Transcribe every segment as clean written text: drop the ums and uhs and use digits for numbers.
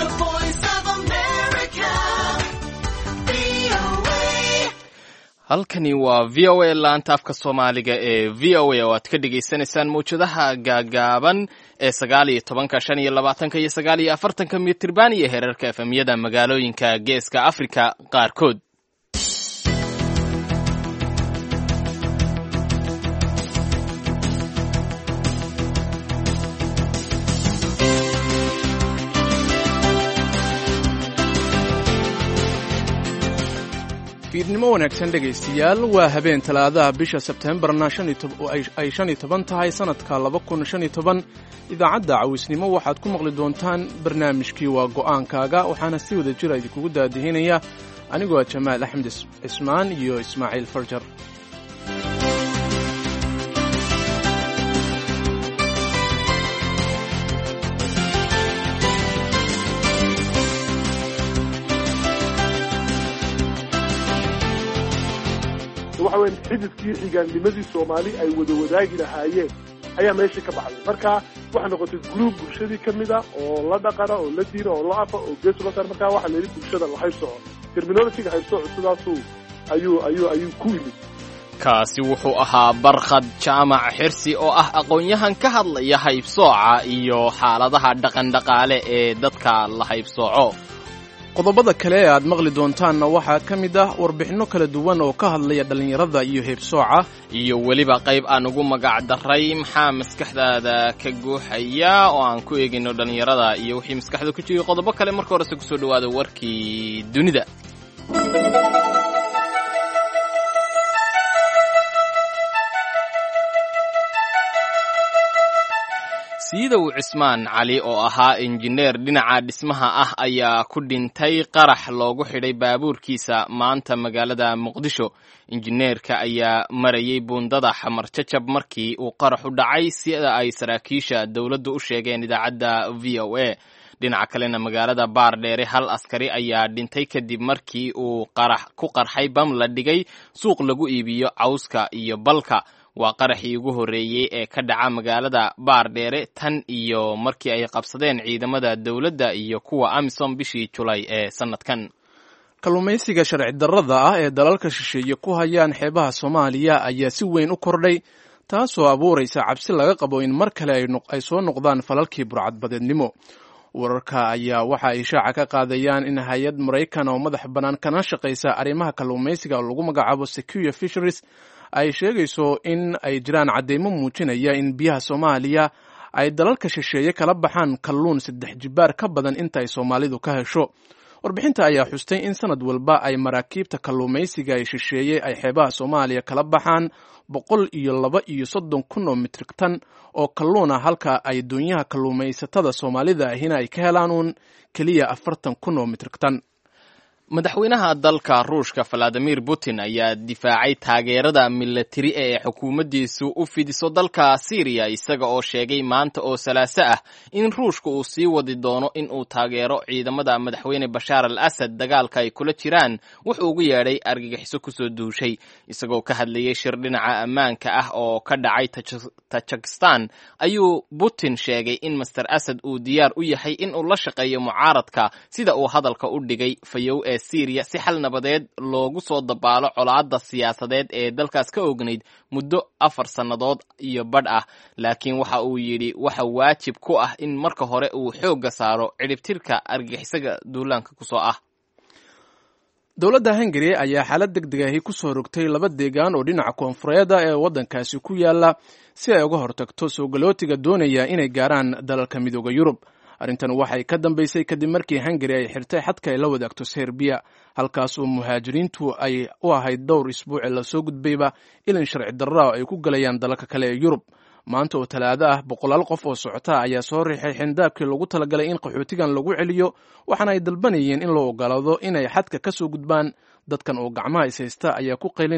The Voice of America. VOA. halkani waa v o a laanta afka soomaaliga ee v o a oo aad ka dhagaysanaysaan mawjadaha gaagaaban ee 19, 15 iyo 49 mitirban iyo heerarka efemyada magaalooyinka geeska Afrika qaarkood. fiidnimo wanaagsan dhegaystayaal waa habeen talaadaha bisha Sebteembarna 15 tahay sanadka 2015 idaacadda cawisnimo waxaad ku maqli doontaan barnaamijkii waa go'aankaaga waxaana si wada jira idinkugu daadihinaya anigoo Jamaal Axmed Ismaan iyo Ismaaciil Farjar. waxa weyn xididkii xigaanimadii Soomaali ay wada wadaagi lahaayeen ayaa meesha ka baxday marka waxa noqotay group bulshadii kamida oo la dhaqana oo la diira oo la afa oo gees la tar marka waxa leeyahay bulshada la haysto terminology haysto cusubaasu ayuu ku yimid. kaasi wuxuu ahaa Barkhad Jaamac Xirsi oo ah aqoon-yahan ka hadlaya haybsooca iyo xaaladaha dhaqan-dhaqaale ee dadka la haybsooco. qodobada kale ee aad maqli doontaanna waxaa ka mid ah warbixinno kala duwan oo ka hadlaya dhalinyarada iyo heebsooca iyo weliba qayb aan ugu magac daray maxaa maskaxdaada ka guuxaya oo aan ku eegino dhalinyarada iyo wixii maskaxda ku jiray. qodobo kale marka hore ku soo dhawaada warkii dunida. Siidow Cismaan Cali oo ahaa injineer dhinaca dhismaha ah ayaa ku dhintay qarax loogu xidhay baabuurkiisa maanta magaalada Muqdisho. Injineerka ayaa marayay buundada Xamar Jajab markii uu qarax u dhacay sida ay saraakiisha dawladdu u sheegeen idaacadda VOA. dhinaca kalena magaalada Baardheere hal askari ayaa dhintay kadib markii uu qarax ku qarxay bam la dhigay suuq lagu iibiyo cawska iyo balka. waa qaraxii ugu horeeyay ee ka dhaca magaalada Baardheere tan iyo markii ay qabsadeen ciidamada dawladda iyo kuwa Amisom bishii July ee sanadkan. kalluumaysiga sharci darrada ah ee dalalka shisheeye ku hayaan xeebaha Soomaaliya ayaa si weyn u kordhay taasoo abuuraysa cabsi laga qabo in mar kale ay soo noqdaan falalkii burcadbadeednimo. wararka ayaa waxa ay shaaca ka qaadayaan in hay'ad Mareykan oo madax bannaan kana shaqaysa arrimaha kalluumaysiga oo lagu magacaabo Secure Fisheries ay sheegayso in ay jiraan cadeymo muujinaya in biyaha Soomaaliya ay dalalka shisheeye kala baxaan kalluun 3 jibaar ka badan inta ay Soomaalidu ka hesho. warbixinta ayaa xustay in sanad walba ay maraakiibta kalluumaysiga ay shisheeye ay xeebaha Soomaaliya kala baxaan 132 kun oo metrik tan oo kalluun ah halka ay doonyaha kalluumaysatada Soomaalida ahina ay ka helaan kaliya 40 kun oo metrik tan. madaxweynaha dalka Ruushka Vladimir Putin ayaa difaacay taageerada militari ee xukuumaddiisu u fidiso dalka Syria isaga oo sheegay maanta oo Salaaso ah in Ruushka uu sii wadi doono in uu taageero ciidamada madaxweyne Bashar al-Assad dagaalka ay kula jiraan wuxuu ugu yeedhay argagixiso ku soo duushay. isagoo ka hadlayay shir dhinaca ammaanka ah oo ka dhacay Tajikistan ayuu Putin sheegay in Mr. Assad uu diyaar u yahay in uu la shaqeeyo mucaaradka sida uu hadalka u dhigay fayow ee Syria si xal nabadeed loogu soo dabaalo colaadda siyaasadeed ee dalkaas ka ognayd muddo 4 sannadood iyo badh ah. laakiin waxa uu yidhi waxa waajib ku ah in marka hore uu xoogga saaro ciribtirka argagixisaga duulaanka ku soo ah. dowladda Hungary ayaa xaalad degdeg ah ku soo rogtay 2 deegaan oo dhinaca koonfureed ee waddankaasi ku yaala si ay uga hortagto soo galootiga doonaya inay gaaraan dalalka midowga Yurub. arrintan waxay ka dambeysay kadib markii Hungary ay xirtay xadka ay la wadaagto Serbia halkaas oo muhaajiriintu ay u ahayd dhowr isbuuc la soo gudbayba ilaa sharci darro ay ku galayaan dalalka kale ee Yurub. maanta oo Talaado ah 100 qof oo socota ayaa soo riixay xindaabkii lagu talagalay in qaxootigan lagu celiyo waxaana ay dalbanayeen in loo ogolaado inay xadka ka soo gudbaan. dadkan oo gacmaha is haysta ayaa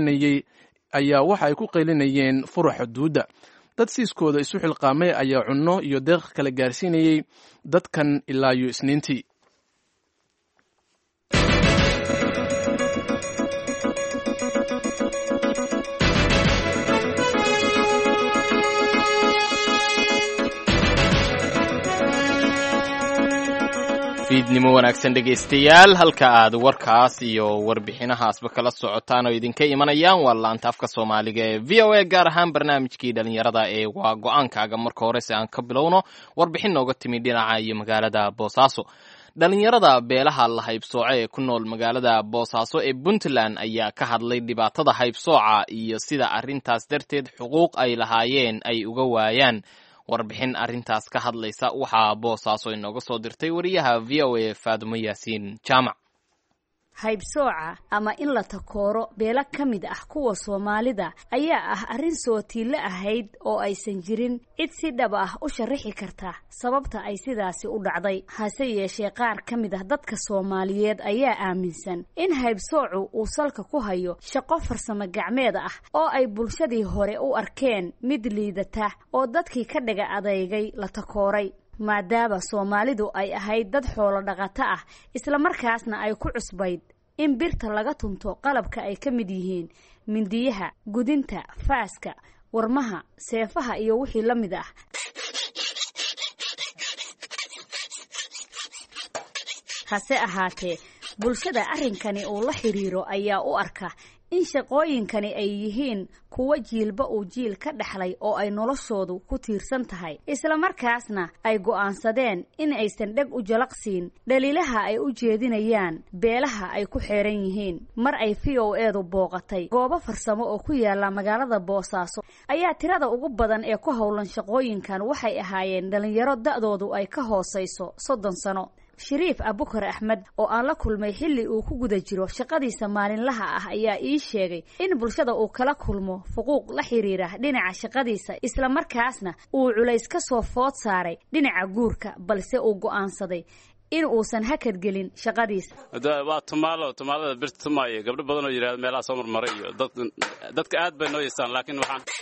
waxa ay ku qaylinayeen furaha xuduudda. dad siiskooda isu xilqaamay ayaa cunno iyo deeq kala gaarsiinayay dadkan ilaa iyo Isniintii. fiidnimo wanaagsan dhegaystayaal halka aad warkaas iyo warbixinahaasba kala socotaan oo idinka imanayaan waa laanta afka soomaaliga ee v o a gaar ahaan barnaamijkii dhalinyarada ee waa go-aankaaga marka hore si aan ka bilowno warbixin nooga timi dhinaca iyo magaalada boosaaso dhalinyarada beelaha la haybsooco ee ku nool magaalada boosaaso ee puntland ayaa ka hadlay dhibaatada haybsooca iyo sida arrintaas darteed xuquuq ay lahaayeen ay uga waayaan warbixin arrintaas ka hadlaysa waxaa boosaaso inooga soo dirtay wariyaha v o a faadumo yaasiin jaamac haybsooca ama in la takooro beelo ka mid ah kuwa soomaalida ayaa ah arrin sootiille ahayd oo aysan jirin cid si dhab ah u sharaxi karta sababta ay sidaasi u dhacday hase yeeshee qaar ka mid ah dadka soomaaliyeed ayaa aaminsan in haybsoocu uu salka ku hayo shaqo farsamo gacmeed ah oo ay bulshadii hore u arkeen mid liidata oo dadkii ka dhaga adeygay la takooray maadaama soomaalidu ay ahayd dad xoolo dhaqato ah islamarkaasna ay ku cusbayd in birta laga tunto qalabka ay ka mid yihiin mindiyaha gudinta faaska warmaha seefaha iyo wixii la mid ah hase ahaatee bulshada arrinkani uu la xiriiro ayaa u arka in shaqooyinkani ay yihiin kuwa jiilba uu jiil ka dhexlay oo ay noloshoodu ku tiirsan tahay islamarkaasna ay go'aansadeen in aysan dheg u jalaqsiin dhaliilaha ay u jeedinayaan beelaha ay ku xeeran yihiin mar ay v o edu booqatay goobo farsamo oo ku yaala magaalada boosaaso ayaa tirada ugu badan ee ku howlan shaqooyinkan waxay ahaayeen dhalinyaro da'doodu ay ka hoosayso 30 sano shariif abukar axmed oo aan la kulmay xilli uu ku guda jiro shaqadiisa maalinlaha ah ayaa ii sheegay in bulshada uu kala kulmo xuquuq la xiriira dhinaca shaqadiisa isla markaasna uu culays ka soo food saaray dhinaca guurka balse uu go'aansaday in uusan hakad gelin shaqadiisa waa tumaalada birta tumaayo gabdho badan oo yiraahdo meelaha soo marmaray iyo dadka aad bay noo yeestaan laakiin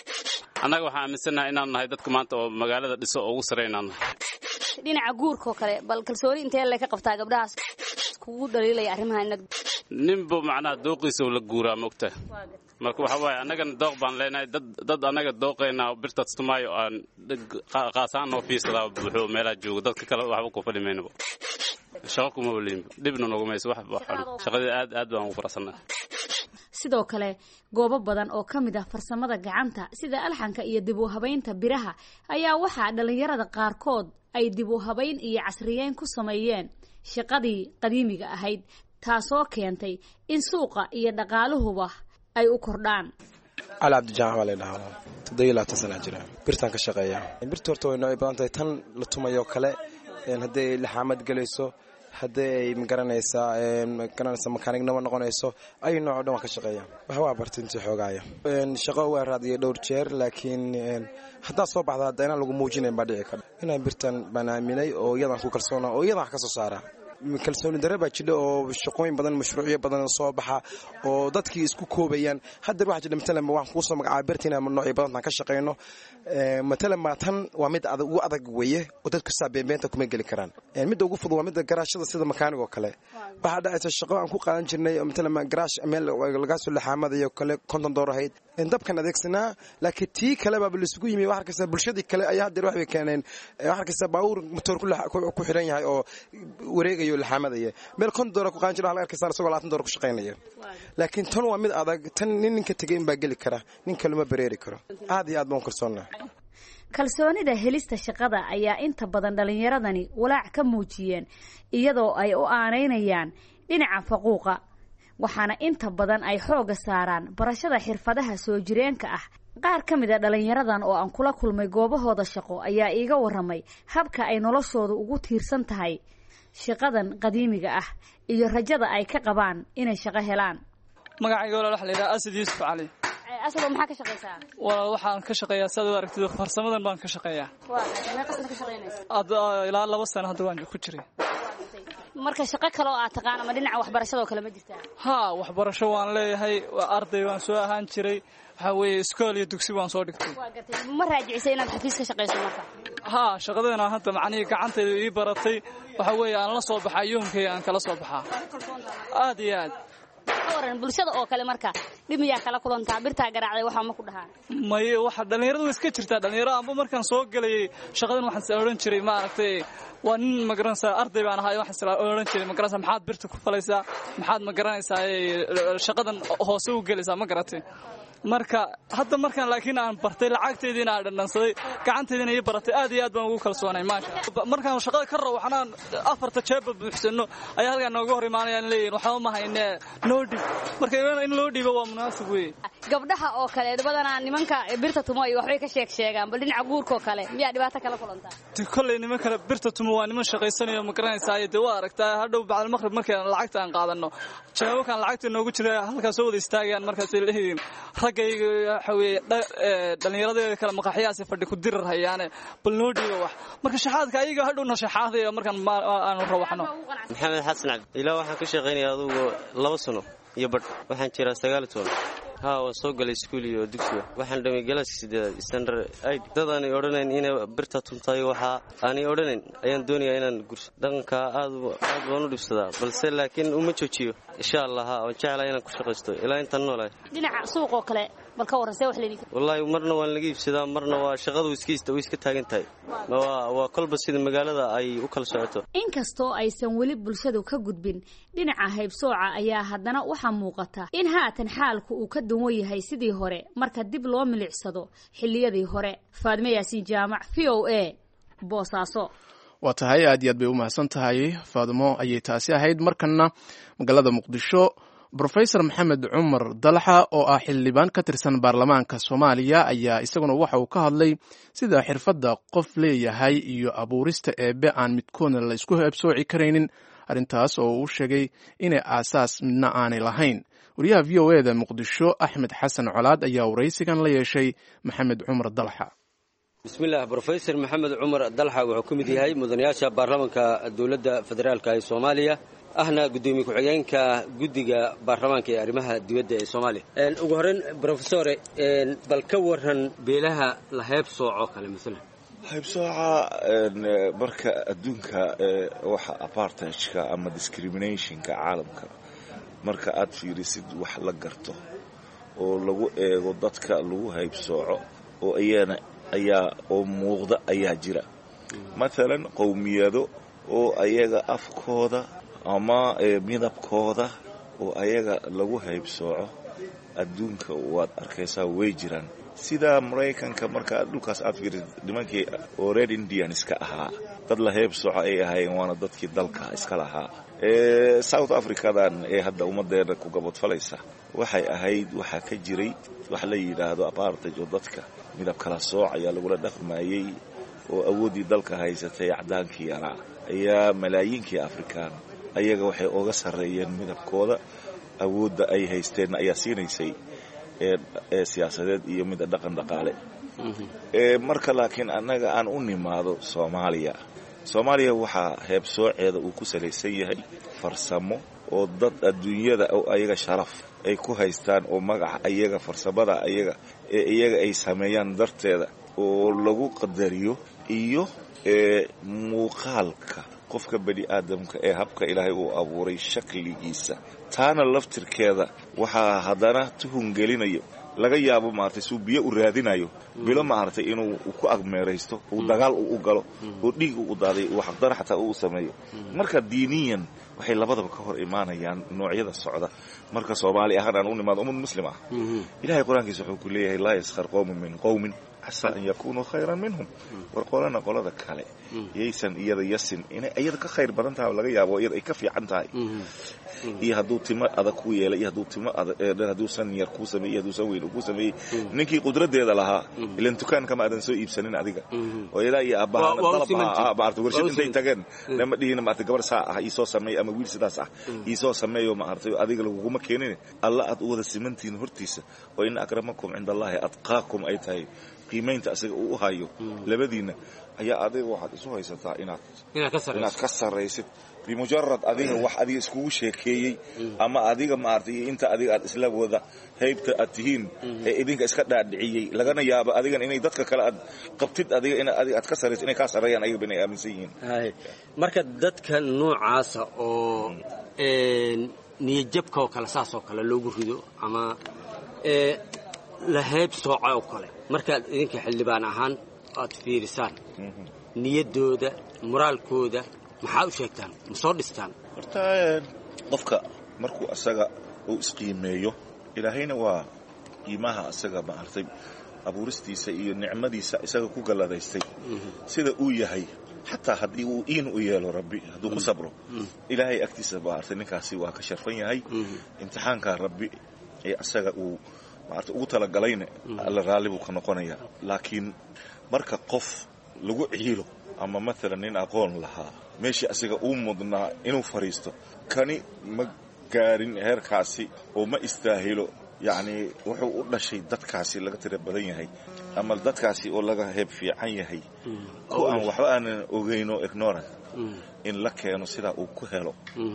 annaga waxaan aaminsanahay inaan nahay dadka maanta oo magaalada dhiso oo ugu sareynaan dhinaca guurka oo kale bal kalsooni intee la ka qabtaa gabdhahaas kugu dhaliilay arrimaha ninba macnaha dooqiisa la guuraa moogta marka waxa waaye annagana dooq baan leenahay dad annaga dooqeena birta tumaayo aan qaasaan oo fiirsadaa buuxo meelaha jooga dadka kale waxba ku fadhimayno shaqo kuma waliin dibna noogu mayso wax shaqada aad baan ugu faraxsanahay sidoo kale goobo badan oo ka mid ah farsamada gacanta sida alxanka iyo dib u habaynta biraha ayaa waxaa dhalinyarada qaarkood ay dib u habayn iyo casriyeyn ku sameeyeen shaqadii qadiimiga ahayd taasoo keentay in suuqa iyo dhaqaaluhuba ay u kordhaan على عبد الجامع ولا لا تضيع لا تسنى جرا برتان كشقيا برتور تو نوع بانتay tan la tumayo kale haday laxamad galayso haday magaranaysa makaanigna noqonayso ay nooc dhan ka shaqeeyaan waxa waa bartintii xoogaya shaqo waa raadiyay dhowr jeer laakiin hadaa soo baxda hadana lagu muujinay ba dhici kara inay birtan banaaminay oo iyadan ku kalsoona oo iyadan wax ka soo saara kalsooni daraba jidho oo shaqooyin badan mashruuciyo badan soo baxa oo dadkii isku koobayaan hadda waxa jidha matalan wax ku soo magacaabay birtina nooc badan ka shaqeeyno matalan ma tan waa mid adag weeye oo dadku saabeeynta kuma gali karaan mid ugu fudud waa mid garaashada sida makaaniga kale waxa dhacaysa shaqo aan ku qaadan jirnay matalan garaash meel laga soo laxaamada iyo kale $50 ahayd dabkan adeegsanaa laakiin tii kale baa la isugu yimid wax kasta bulshadii kale ayaa hadda wax bay keeneen wax kasta baawur motor ku xiran yahay oo wareegayo laxaamada meel $50 ku qaan jira hal arkaysan isagoo $20 ku shaqeynaya laakiin tan waa mid adag tan ninka tagay baa gali kara nin kale ma bareeri karo aad iyo aad baan kalsoonaa kalsoonida helista shaqada ayaa inta badan dhalinyaradani walaac ka muujiyeen iyadoo ay u aaneynayaan dhinaca faquuqa waxaana inta badan ay xooga saaraan barashada xirfadaha soo jireenka ah qaar ka mid ah dhalinyaradan oo aan kula kulmay goobahooda shaqo ayaa iiga waramay habka ay noloshoodu ugu tiirsan tahay shaqadan qadiimiga ah iyo rajada ay ka qabaan inay shaqo helaan magacayga waxa la yiraahdaa Asad Yusuf Ali asal maxaa ka shaqeysaa waxaan ka shaqeeyaa sida aragtida farsamadan baan ka shaqeeyaa waa qasna ka shaqeynaysaa ilaa 2 sano hadda waan ku jiray marka shaqo kale oo aad taqaan ama dhinaca waxbarashada kale ma jirtaa waxbarasho waan leeyahay arday waan soo ahaan jiray waxa weeye iskool iyo dugsi waan soo dhigtay waa gatay ma raajicisay inaad xafiis ka shaqeyso marka shaqadeena hadda macnaheedu gacantayda ii baratay waxa weeye aan la soo baxay yoomkay aan kala soo baxaa aad iyo aad waran bulshada oo kale marka dhimiyaa kala kulantaa birtaa garaacday waxa ma ku dhahaan maye waxa dhalinyaradu iska jirtaa dhalinyaro amba markaan soo galayay shaqadan waxaan oran jiray maaragtay waa nin magaranaysa arday baan ahay waxaan oran jiray magaranaysa maxaad birta ku falaysaa maxaad magaranaysaa shaqadan hoose u galaysaa ma garatay marka hadda markaan laakiin aan bartay lacagteediina aan dhanansaday gacanteediina ii baratay aad iyo aad baan ugu kalsoonay maasha markaan shaqada ka rabo waxaan afarta jeebba buuxsano ayaa halkaan nooga hor imaanayaan leeyihiin waxba ma haynee noo dhib marka in loo dhiibo waa munaasib weeye gabdhaha oo kale badanaa nimanka birta tumo iyo waxbay ka sheegaan bal dhinaca guurka oo kale miyaa dhibaato kala kulantaa kolley nimanka birta tumo waa niman shaqaysanayo ma garanaysaa dee waa aragtaa hadhow bacda maqrib markaan lacagta aan qaadano jeebabkaan lacagta noogu jira halkaas soo wada istaagayaan markaasay leeyihiin raggayga waxa weeye dhalinyarada kale maqaxyaasi fadhi ku dirar hayaane bal noo dhiibo wax marka shaxaadka ayaga hadhowna shaxaadaya markaan aanu rawaxno maxamed xasan cabdi ilaa waxaan ka shaqaynayaa adugu 2 sano iyo badh waxaan jiraa 9 toon waan soo galay iskuul iyo dugsiga waxaan dhamay galaaska 8 standard 8 dadaan odhanayn inay birta tuntay waxa aanay odhanayn ayaan doonayaa inaan gurso dhaqanka aad waan u dhibsadaa balse laakiin uma joojiyo insha Allah waan jeclahay inaan ku shaqaysto ilaa intaan noolahay dhinaca suuq oo kale balka warasay wax leeyahay wallahi marna waan laga iibsadaa marna waa shaqadu iska taagan tahay waa kolba sida magaalada ay u kala socoto inkastoo aysan weli bulshadu ka gudbin dhinaca haybsooca ayaa haddana waxa muuqata in haatan xaalku uu ka duwan yahay sidii hore marka dib loo milicsado xilliyadii hore Faadime Yaasiin Jaamac VOA Boosaaso waa tahay aad iyo aad bay u mahadsan tahay Faadimo ayay taasi ahayd markana magaalada Muqdisho Professor Maxamed Cumar Dalxa oo ah xildhibaan ka tirsan baarlamaanka Soomaaliya ayaa isaguna waxa uu ka hadlay sida xirfadda qof leeyahay iyo abuurista eebe aan midkoodna la isku heebsooci karaynin arrintaas oo uu sheegay inay aasaas midna aanay lahayn wariyaha VOA-da Muqdisho Axmed Xasan Colaad ayaa waraysigan la yeeshay Maxamed Cumar Dalxa bismillaah Professor Maxamed Cumar Dalxa wuxuu ka mid yahay mudanayaasha baarlamaanka dowladda federaalka ee Soomaaliya ahna gudoomiye ku-xigeenka guddiga baarlamaanka ee arrimaha dibadda ee Soomaaliya ugu horreyn Professor bal ka waran beelaha la heebsooco kale midalan haybsooca marka adduunka waxa apartheidka ama discriminationka caalamka marka aad fiirisid wax la garto oo lagu eego dadka lagu haybsooco oo ayaa muuqda ayaa jira maalan qowmiyado oo ayaga afkooda ama midabkooda oo ayaga lagu haybsooco adduunka waad arkaysaa way jiraan sida Mareykanka marka dhulkaas aad fiirisid nimankii oo Red Indians ka ahaa dad la haybsooco ay ahaayeen waana dadkii dalka iska lahaa South Africadan ee hadda ummadeena ku gabadfalaysa waxay ahayd waxa ka jiray wax la yiraahdo apartheid oo dadka midab kala sooc ayaa lagu dhaqmayay oo awoodii dalka haysatay cadaankii yaraa ayaa malaayiinkii Afrikaan ayaga waxay uga sareeyeen midabkooda awoodda ay haysteen ayaa siinaysay siyaasadeed iyo mid dhaqan dhaqaale marka laakiin anaga aan u nimaado Soomaaliya waxa heebsooceeda uu ku salaysan yahay farsamo oo dad adduunyada oo ayaga sharaf ay ku haystaan oo magac ayaga farsamada ayaga ay sameeyaan darteeda oo lagu qadariyo iyo muuqaalka qofka bani aadamka ee habka Ilaahay uu abuuray shakligiisa taana laftirkeeda waxa hadana tuhun gelinayo laga yaabo maartay suu biyo u raadinayo bilo maartay inuu ku agmeeraysto uu dagaal u galo oo dhiig u daaday wax xaqdar xataa uu sameeyo marka diiniyan waxay labadaba ka hor imaanayaan noocyada socda marka Soomaali ahaan aan u nimaado ummad muslim ah Ilaahay quraankiisa wuxuu ku leeyahay la yaskhar qawmun min qawmin asa an yakunu khayran minhum warqolana qolada kale yeysan iyada yasin inay iyada ka khayr badan tahay laga yaabo iyada ay ka fiican tahay iyo haduu timo adag ku yeelay iyo haduu timo haduu san yar ku sameeyay haduu san weyn ku sameeyay ninkii qudradeeda lahaa ilan tukaan kama adan soo iibsanin adiga oo iyada iyo abaha baartu warshad intay tageen lama dhihina maartay gabar saa ah isoo sameey ama wiil sidaas ah isoo sameeyo maartay adiga lagu ma keenin alla aad wada simantiin hortiisa oo in akramakum indallahi atqaakum ay tahay qiimeynta asaga uu hayo labadiina ayaa adiga waxaad isu haysataa inaad ka sareysid bimujarrad adiga wax adiga isku sheekeeyay ama adiga maartay inta adiga aad isla wada haybta atihiin ee idinka iska dhaadhiciyay lagana yaabo adigan inay dadka kale aad qabtid adiga in adiga aad ka sareysid inay ka sareeyaan ayaga bani aaminsan yihiin marka dadka noocaas oo niyadjabka oo kale saas oo kale loogu rido ama la heeb sooca oo kale markaad idinka xildhibaan ahaan aad fiirisaan niyaddooda moraalkooda maxaa u sheegtaan ma soo dhistaan horta qofka markuu asaga uu isqiimeeyo ilaahayna waa qiimaha asaga maartay abuuristiisa iyo nicmadiisa isaga ku galladaystay sida uu yahay xataa haddii uu u yeelo rabbi hadduu ku sabro ilaahay agtiisa maartay ninkaasi waa ka sharfan yahay imtixaanka rabbi ee asaga uu maartay ugu talagalayna alla raalli buu ka noqonayaa laakiin marka qof lagu ciilo ama maalan nin aqoon lahaa meeshii asiga uu mudnaa inuu fariisto kani ma gaarin heerkaasi oo ma istaahilo yacni wuxuu u dhashay dadkaasi laga tira badan yahay ama dadkaasi oo laga heeb fiican yahay ku aan waxba aanan ogeyno ignorant in la keeno sidaa uu ku helo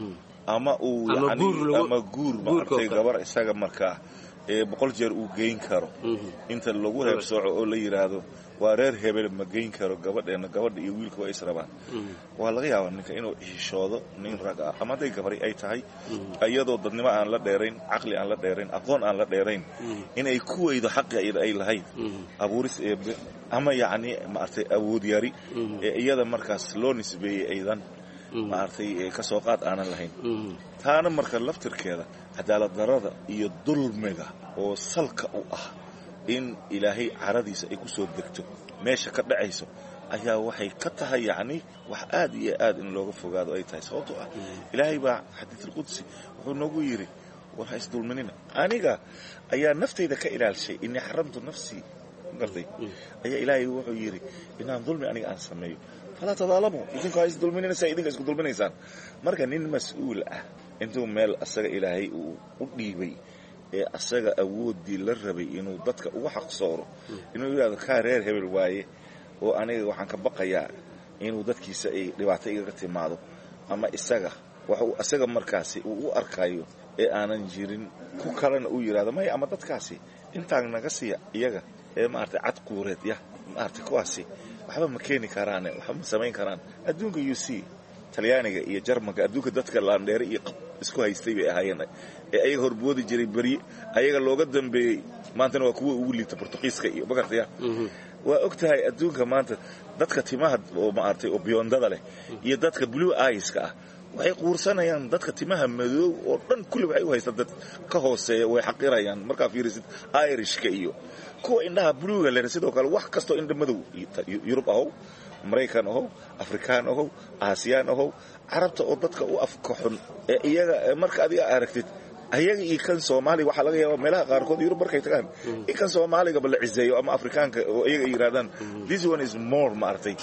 ama uu ama guur maartay gabar isaga markaa 100 jeer uu geyn karo inta lagu heeb sooco oo la yiraahdo waa reer hebel ma geyn karo gabadha iyo wiilku way israbaan waa laga yaabaa ninka inuu xishoodo nin rag ah ama day gabari ay tahay ayadoo dadnimo aan la dheerayn aqli aan la dheerayn aqoon aan la dheerayn inay ku weydo xaq ay lahayd abuuris ama yaani maartay awood yari iyada markaas loo nisbeeyay aydan maartay ka soo qaad aanan lahayn taana marka laftirkeeda cadaalad darada iyo dulmiga oo salka u ah in ilaahay caradiisa ay ku soo degto meesha ka dhacayso ayaa waxay ka tahay yaani wax aad iyo aad in looga fogaado ay tahay sababtoo ah ilaahay baa xadiisul qudsi wuxuu noogu yiri war ha isdulminina aniga ayaa naftayda ka ilaalshay in xaramtu nafsi gartay ayaa ilaahay wuxuu yiri inaan dulmi aniga aan sameeyo fala tadalamu idinku ha isdulminina idinka isku dulminaysaan marka nin mas'uul ah intuu meel asaga ilaahay u dhiibay ee asaga awoodii la rabay inuu dadka ugu xaq sooro inuu yiraahdo ka reer hebel waaye oo aniga waxaan ka baqayaa inuu dadkiisa ay dhibaato iga timaado ama isaga waxa asaga markaasi uu u arkayo ee aanan jirin ku kalena uu yiraahdo may ama dadkaasi intaan naga siiya iyaga ee maartay cad quureed maartay kuwaasi waxba ma keeni karaan waxba ma samayn karaan adduunka UC Talyaaniga iyo Jarmalka adduunka dadka laandheer iyo isku haystay bay ahaayeen ee ay horboodi jiray bari ayaga looga dambeeyay maanta waa kuwa ugu liita Portugiiska iyo bagartaya waa ogtahay adduunka maanta dadka timaha oo maartay oo biyondada leh iyo dadka blue eyes-ka ah waxay quursanayaan dadka timaha madow oo dhan kulli waxay u haystaan dad ka hooseeya way xaqirayaan marka fiirisid Irishka iyo kuwa indhaha buluuga leh sidoo kale wax kasto indha madow Yurub ah Mareykan ah Afrikaan ah Aasiyaan ah Carabta oo dadka u afka xun ee iyaga marka adiga aragtid ayaga iyo kan Soomaali waxa laga yaabaa meelaha qaarkood Yurub markay tagaan kan Soomaaliga bal ciiseeyo ama Afrikaanka oo iyaga yiraahdaan this one is more maartay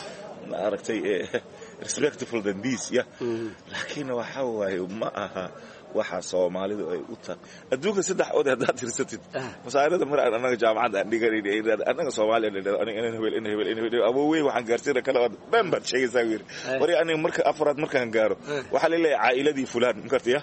respectful than this laakiin waxa waaye ma aha waxa Soomaalidu ay u tahay adduunka saddex ood hadaad tirsatid masaarada mar anaga jaamacad aan dhiganay anaga Soomaaliya aniga hebel awowey waxaan gaarsiina kala bamba sheegaysaa wiir wari aniga marka afraad markaan gaaro waxa la leeyahay caa'iladii fulaan martiya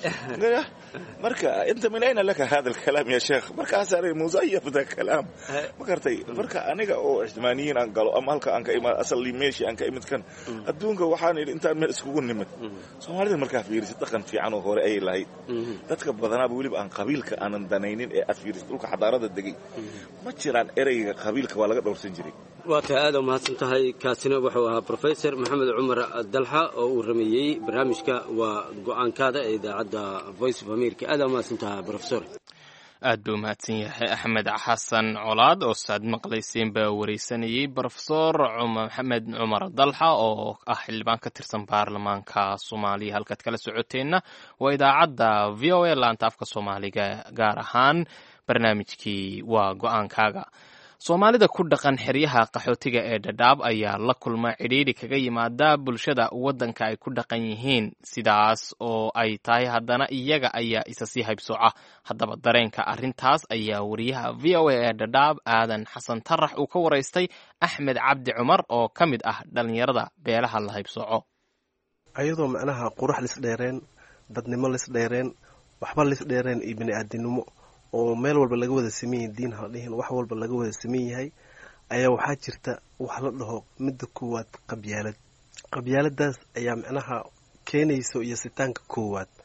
marka inta min ayna laka hada الكلام يا sheekh marka asaaray muzayyaf da kalaam markay marka aniga oo ijtimaaniyiin aan galo ama halka aan ka imaan asal meeshii aan ka imid kan adduunka waxaan intaan meel iskugu nimid Soomaalida marka fiirisid dhaqan fiican oo hore ay lahayd dadka badanaa waliba aan qabiilka aanan danaynin ee afiiris dhulka xadaarada degay ma jiraan ereyga qabiilka waa laga dhowrsan jiray waa aad u mahadsan tahay kaasina wuxuu ahaa Professor Maxamed Cumar Dalxa oo uu rameeyay barnaamijka waa go'aankaada ee idaacadda Voice of America aad u mahadsan tahay Professor aad buu mahadsan yahay Axmed Xasan Colaad oo saad maqlayseen baa wareysanayay Professor Maxamed Cumar Dalxa oo ah xildhibaan ka tirsan baarlamaanka Soomaaliya halkaad kala socoteena waa idaacadda VOA laanta afka Soomaaliga gaar ahaan barnaamijkii waa go'aankaaga Soomaalida ku dhaqan xeryaha qaxootiga ee Dadaab ayaa la kulma cidhiidhi kaga yimaada bulshada waddanka ay ku dhaqan yihiin sidaas oo ay tahay haddana iyaga ayaa isa sii haybsooca haddaba dareenka arrintaas ayaa wariyaha VOA ee Dadaab Aadan Xasan Tarax uu ka waraystay Axmed Cabdi Cumar oo ka mid ah dhalinyarada beelaha la haybsooco ayadoo macnaha qurux lis dheereen dadnimo lis dheereen waxba lis dheereen iyo bini'aadanimo oo meel walba laga wada sameeyay diin hadhiin wax walba laga wada sameeyay ayaa waxa jirta wax la dhaho mid koowaad qabyaaladaas ayaa macnaha keenayso iyo sitaanka koowaad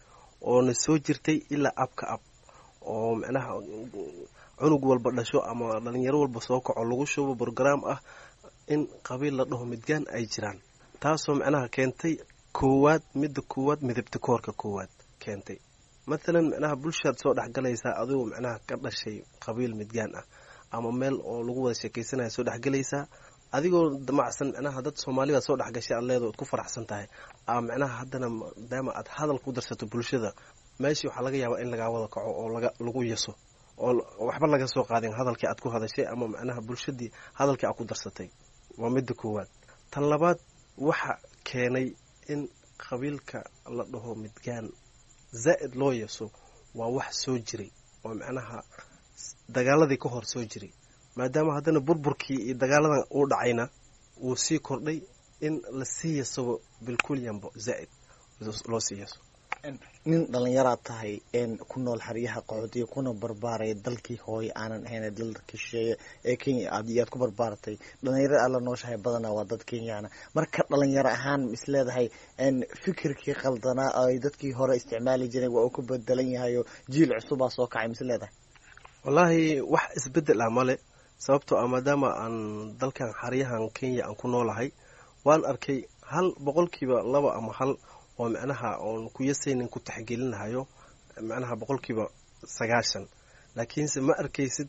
oona soo jirtay ilaa abka ab oo macnaha cunug walba dhasho ama dhalinyaro walba soo kaco lagu shubo brograam ah in qabiil la dhaho midgaan ay jiraan taasoo macnaha keentay midda koowaad midabta koorka koowaad keentay mathalan macnaha bulshaad soo dhexgalaysaa adigoo macnaha ka dhashay qabiil midgaan ah ama meel oo lagu wada sheekaysanaya soo dhexgalaysaa adigoo damacsan macnaha dad Soomaaliya soo dhexgashay aad leedahay ku faraxsan tahay macnaha haddana maadaama aad hadal ku darsato bulshada meeshii waxaa laga yaabaa in laga wada kaco oo lagu yaso oo waxba laga soo qaadin hadalkii aad ku hadashay ama macnaha bulshadii hadalkii aad ku darsatay waa midda koowaad tan labaad waxa keenay in qabiilka la dhaho midgaan zaa'id loo yaso waa wax soo jiray oo macnaha dagaaladii ka hor soo jiray maadaama haddana burburkii iyo dagaaladan uu dhacayna wuu sii kordhay in la sii yaso bilkulyanbo zaa'id loo sii yaso nin dhalinyaraad tahay ku nool xeryaha qaxootiga kuna barbaaray dalkii hooyo aanan ahayn dalka shisheeye ee Kenya aad ku barbaaratay dhalinyaro alla nooshahay badanaa waa dad Kenyaana marka dhalinyaro ahaan isleedahay fikirkii qaldanaa ay dadkii hore isticmaali jireen waa ku bedelan yahay jiil cusub soo kacay isleedahay wallahi wax isbedel ah male sababtoo ah maadaama aan dalkan xeryahan Kenya aan ku noolahay waan arkay 100% 2 ama 1 oo macnaha oon ku yasaynin ku taxgelinayo macnaha 90% laakiinse ma arkaysid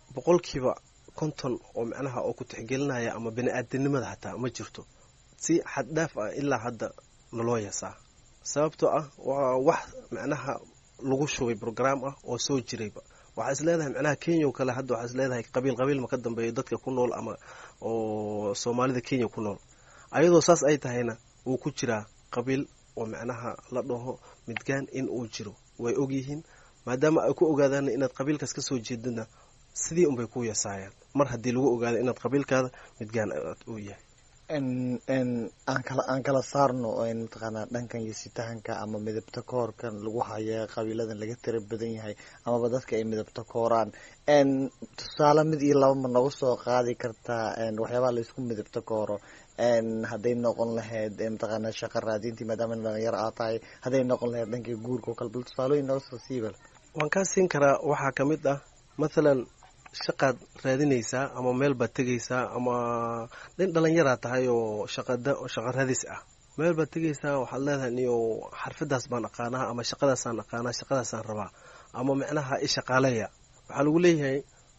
50% oo macnaha oo ku taxgelinaya ama bini'aadanimada hataa ma jirto si xad dhaaf ah ilaa hadda naloo yasaa sababtoo ah waa wax macnaha lagu shubay program ah oo soo jirayba waxa isleedahay macnaha Kenya oo kale hadda waxa isleedahay qabiil ma ka dambeeyo dadka ku nool ama oo Soomaalida Kenya ku nool ayadoo saas ay tahayna uu ku jira qabiil oo macnaha la dhaho midgaan in uu jiro way og yihiin maadaama ay ku ogaadaan inaad qabiilkaas ka soo jeedina sidii un bay ku yasaayaan mar haddii lagu ogaado inaad qabiilkaada midgaan uu yahay aan kala saarno mataqaanaa dhankan yasitaanka ama midabta koorkan lagu hayo qabiiladan laga tira badan yahay amaba dadka ay midabta kooraan tusaale mid iyo laba ma nagu soo qaadi kartaa waxyaabaha la isku midabta kooro hadday noqon lahayd mataqaanaa shaqo raadintii maadaama dhalinyaro aad tahay hadday noqon lahayd dhankii guurka oo kale bal tusaalooyin naga soo siibal waan kaa siin karaa waxaa ka mid ah mathalan shaqaad raadinaysaa ama meel baad tegaysaa ama nin dhalinyara tahay oo shaqo raadis ah meel baad tegaysaa waxaad leedahay niyo xirfadaas baan aqaanaa ama shaqadaasaan aqaanaa shaqadaasaan rabaa ama macnaha shaqaaleeya waxaa lagu leeyahay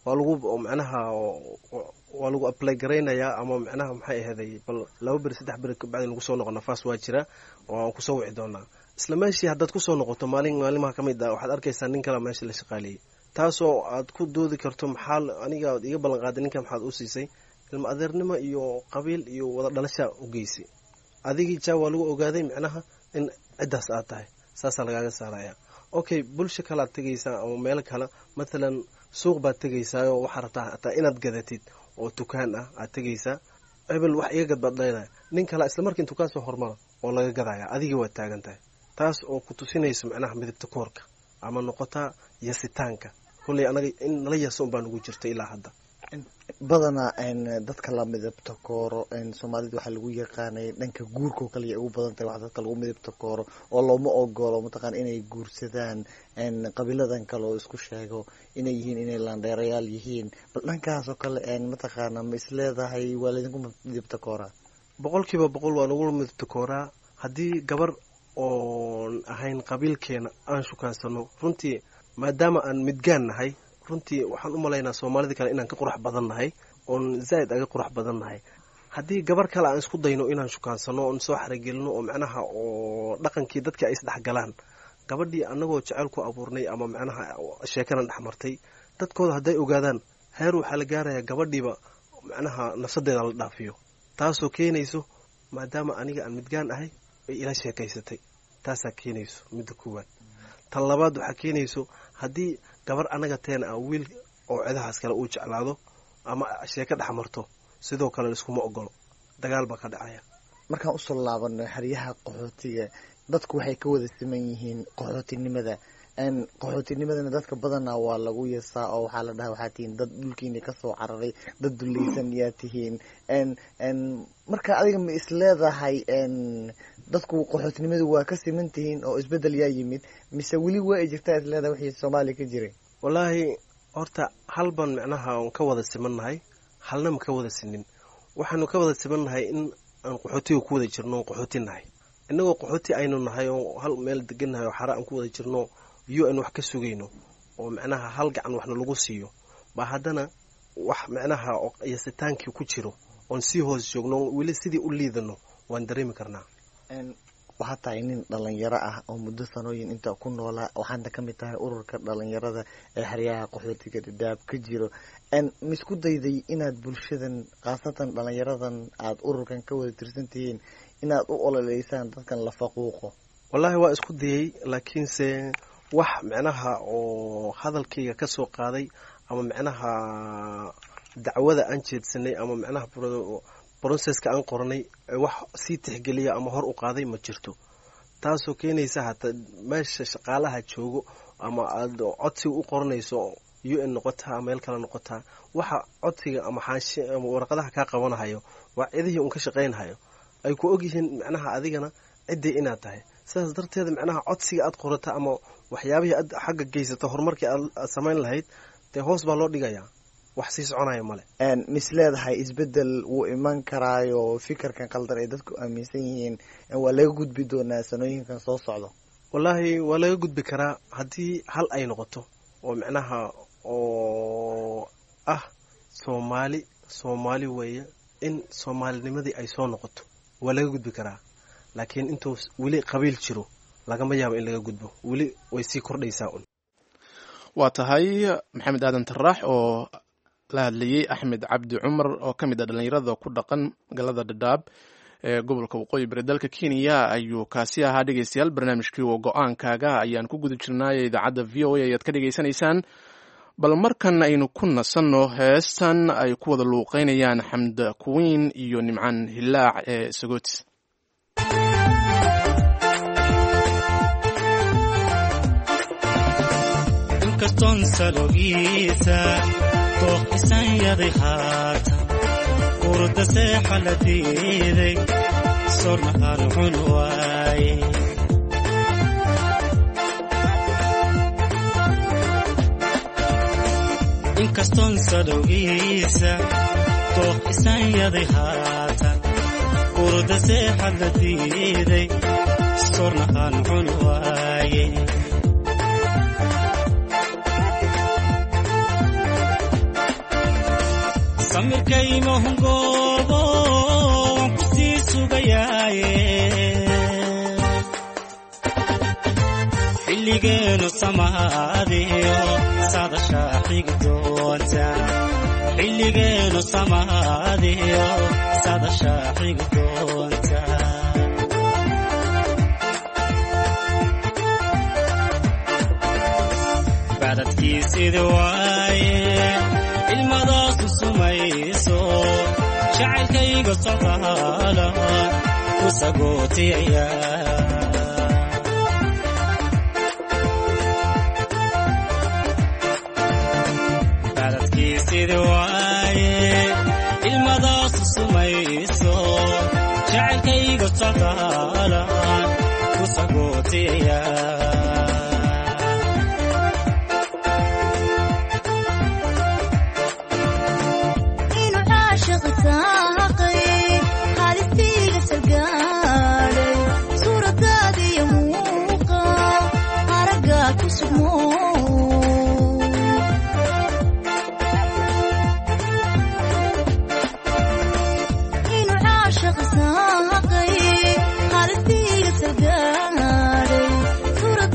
waa lagu apply garaynayaa ama macnaha maxay ahaday bal 2 ber 3 ber ka bacdi lagu soo noqon nafaas waa jira oo aan ku soo wici doonaa isla meeshii haddaad ku soo noqoto maalimaha ka mid ah waxaad arkaysaa nin kale meesha la shaqaaleeyay taasoo aad ku doodi karto aniga iga ballan qaaday ninka maxaad u siisay ilma adeernimo iyo qabiil iyo wada dhalasha u geysay adigii waa lagu ogaaday macnaha in cidaas aad tahay saasaa lagaaga saaraya okay bulsho kale aad tegaysaa ama meel kale mathalan suuq baad tegaysaa oo waxaad rabtaa hataa inaad gadatid oo dukaan ah aad tegaysaa hebel wax iga gad baad leedahay nin kale isla markii intuu kaa soo hormaro oo laga gadaya adigii waad taagan tahay taas oo ku tusinayso macnaha midabta koorka ama noqotaa yasitaanka kulley anaga in nala yaso baan ugu jirtay ilaa hadda badanaa dadka la midabta kooro Soomaalida waxa lagu yaqaanay dhanka guurka kale ay ugu badan tahay wax dadka lagu midabta kooro oo looma ogolo mataqaan inay guursadaan qabiiladan kale oo isku sheego inay yihiin inay landheerayaal yihiin bal dhankaas oo kale mataqaan ma isleedahay waalidinku midabta koora 100% waa nagu midabta koora haddii gabar oo ahayn qabiilkeena aan shukaansano runtii maadaama aan midgaan nahay runtii waxaan u malaynaa Soomaalida kale inaan ka qurux badan nahay oon zaid aga qurux badan nahay haddii gabar kale aan isku dayno inaan shukaansano oon soo xaragelino oo macnaha oo dhaqankii dadka ay isdhex galaan gabadhii anagoo jecel ku abuurnay ama macnaha sheekana dhexmartay dadkooda hadday ogaadaan heer waxaa la gaarayaa gabadhiiba macnaha nafsadeeda la dhaafiyo taasoo keenayso maadaama aniga aan midgaan ahay ay ila sheekaysatay taasaa keenayso midda koowaad tan labaad waxaa keenayso haddii gabar anaga teen ah wiil oo cidahaas kale uu jeclaado ama sheeko dhexmarto sidoo kale iskuma ogolo dagaal baa ka dhacaya markaan usoo laabano xeryaha qaxootiga dadku waxay ka wada siman yihiin qaxootinimada qaxootinimadana dadka badana waa lagu yeesaa oo waxaa la dhahaa waxaa tihiin dad dhulkiina kasoo cararay dad dulaysan yaa tihiin marka adiga ma isleedahay dadku qaxootinimadu waa ka siman tihiin oo isbedel yaa yimid mise weli waa ay jirtaa isleedahay wixii soomaaliya ka jiray wallaahi horta hal baan macnaha ka wada simannahay halna ma ka wada sinin waxaanu ka wada simannahay in aan qaxootiga ku wada jirno oo qaxooti nahay innagoo qaxooti aynu nahay oo hal meel degannahay oo xara aan ku wada jirno UN wax ka sugayno oo macnaha hal gacan waxna lagu siiyo ba haddana wax macnaha yasitaankii ku jiro oon sii hoos joogno weli sidii u liidano waan dareemi karnaa waxaa tahay nin dhalinyaro ah oo muddo sanooyin inta ku noolaa waxaana ka mid tahay ururka dhalinyarada ee xeryaha qaxootiga Dadaab ka jiro ma isku dayday inaad bulshadan khaasatan dhalinyaradan aad ururkan ka wada tirsantihiin inaad u ololeysaan dadkan la faquuqo wallaahi waa isku dayay laakiinse wax macnaha oo hadalkayga ka soo qaaday ama macnaha dacwada aan jeedsanay ama macnaha processka aan qoranay wax sii tixgeliya ama hor u qaaday ma jirto taasoo keenaysa hataa meesha shaqaalaha joogo ama aad codsiga u qoranayso UN noqotaa meel kale noqotaa waxa codsiga ama xaashi ama warqadaha ka qabanayo waa cidihii uu ka shaqeynhayo ay ku ogyihiin macnaha adigana cidii inaad tahay sidaas darteed macnaha codsiga aad qorata ama waxyaabihii aad xagga geysato horumarkii aad samayn lahayd dee hoos baa loo dhigayaa wax sii soconaya male misleedahay isbedel wuu iman karaayo fikirkan qaldan ay dadku aaminsan yihiin waa laga gudbi doonaa sanooyinkan soo socdo wallaahi waa laga gudbi karaa haddii hal ay noqoto oo macnaha oo ah soomaali weeye in soomaalinimadii ay soo noqoto waa laga gudbi karaa laakiin intuu weli qabiil jiro lagama yaabo in laga gudbo weli way sii kordhaysaa un waa tahay maxamed aadan taraax oo la hadlayay axmed cabdi cumar oo ka mid ah dhalinyarada ku dhaqan magaalada Dadaab ee gobolka waqooyi bari dalka Kenya ayuu kaasi ahaa dhegeystayaal barnaamijkii oo go'aankaaga ayaan ku guda jirnay idaacadda VOA ayaad ka dhageysanaysaan bal markan aynu ku nasanno heestan ay ku wada luuqeynayaan Xamda Queen iyo Nimcaan Hilaac ee Sagooti kaston salogisa toh isan yaday haata urda seexa la diiday sorna harcun waaye inkaston salogisa toh isan yaday haata urda seexa la diiday sorna harcun waaye samirkay mohongoobo ku sii sugayaaye xilligeenu samaadiyo sadashaa xigi doonta xilligeenu samaadiyo sadashaa xigi doonta bacdadkiisida waaye ilmadaasu sumayso jacaylkayga socdaala ku sagootiyaya bacdadkiisida waaye ilmadaasu sumayso jacaylkayga socdaala ku sagootiyaya Surah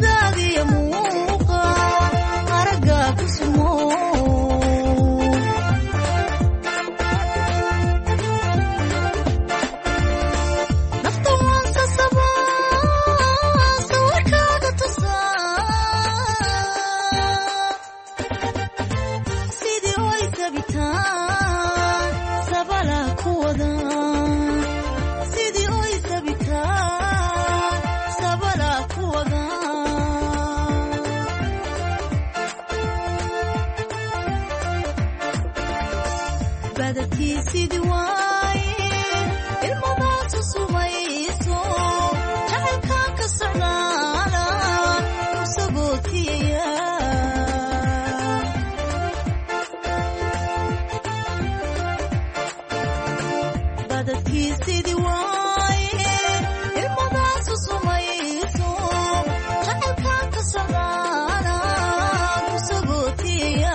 badadkiisidii waaye ilmadaasu sumayso jacaylkaan ka socdaana usagootiya badadkiisidii waaye ilmadaasu sumayso jacaylkaan ka socdaana usagootiya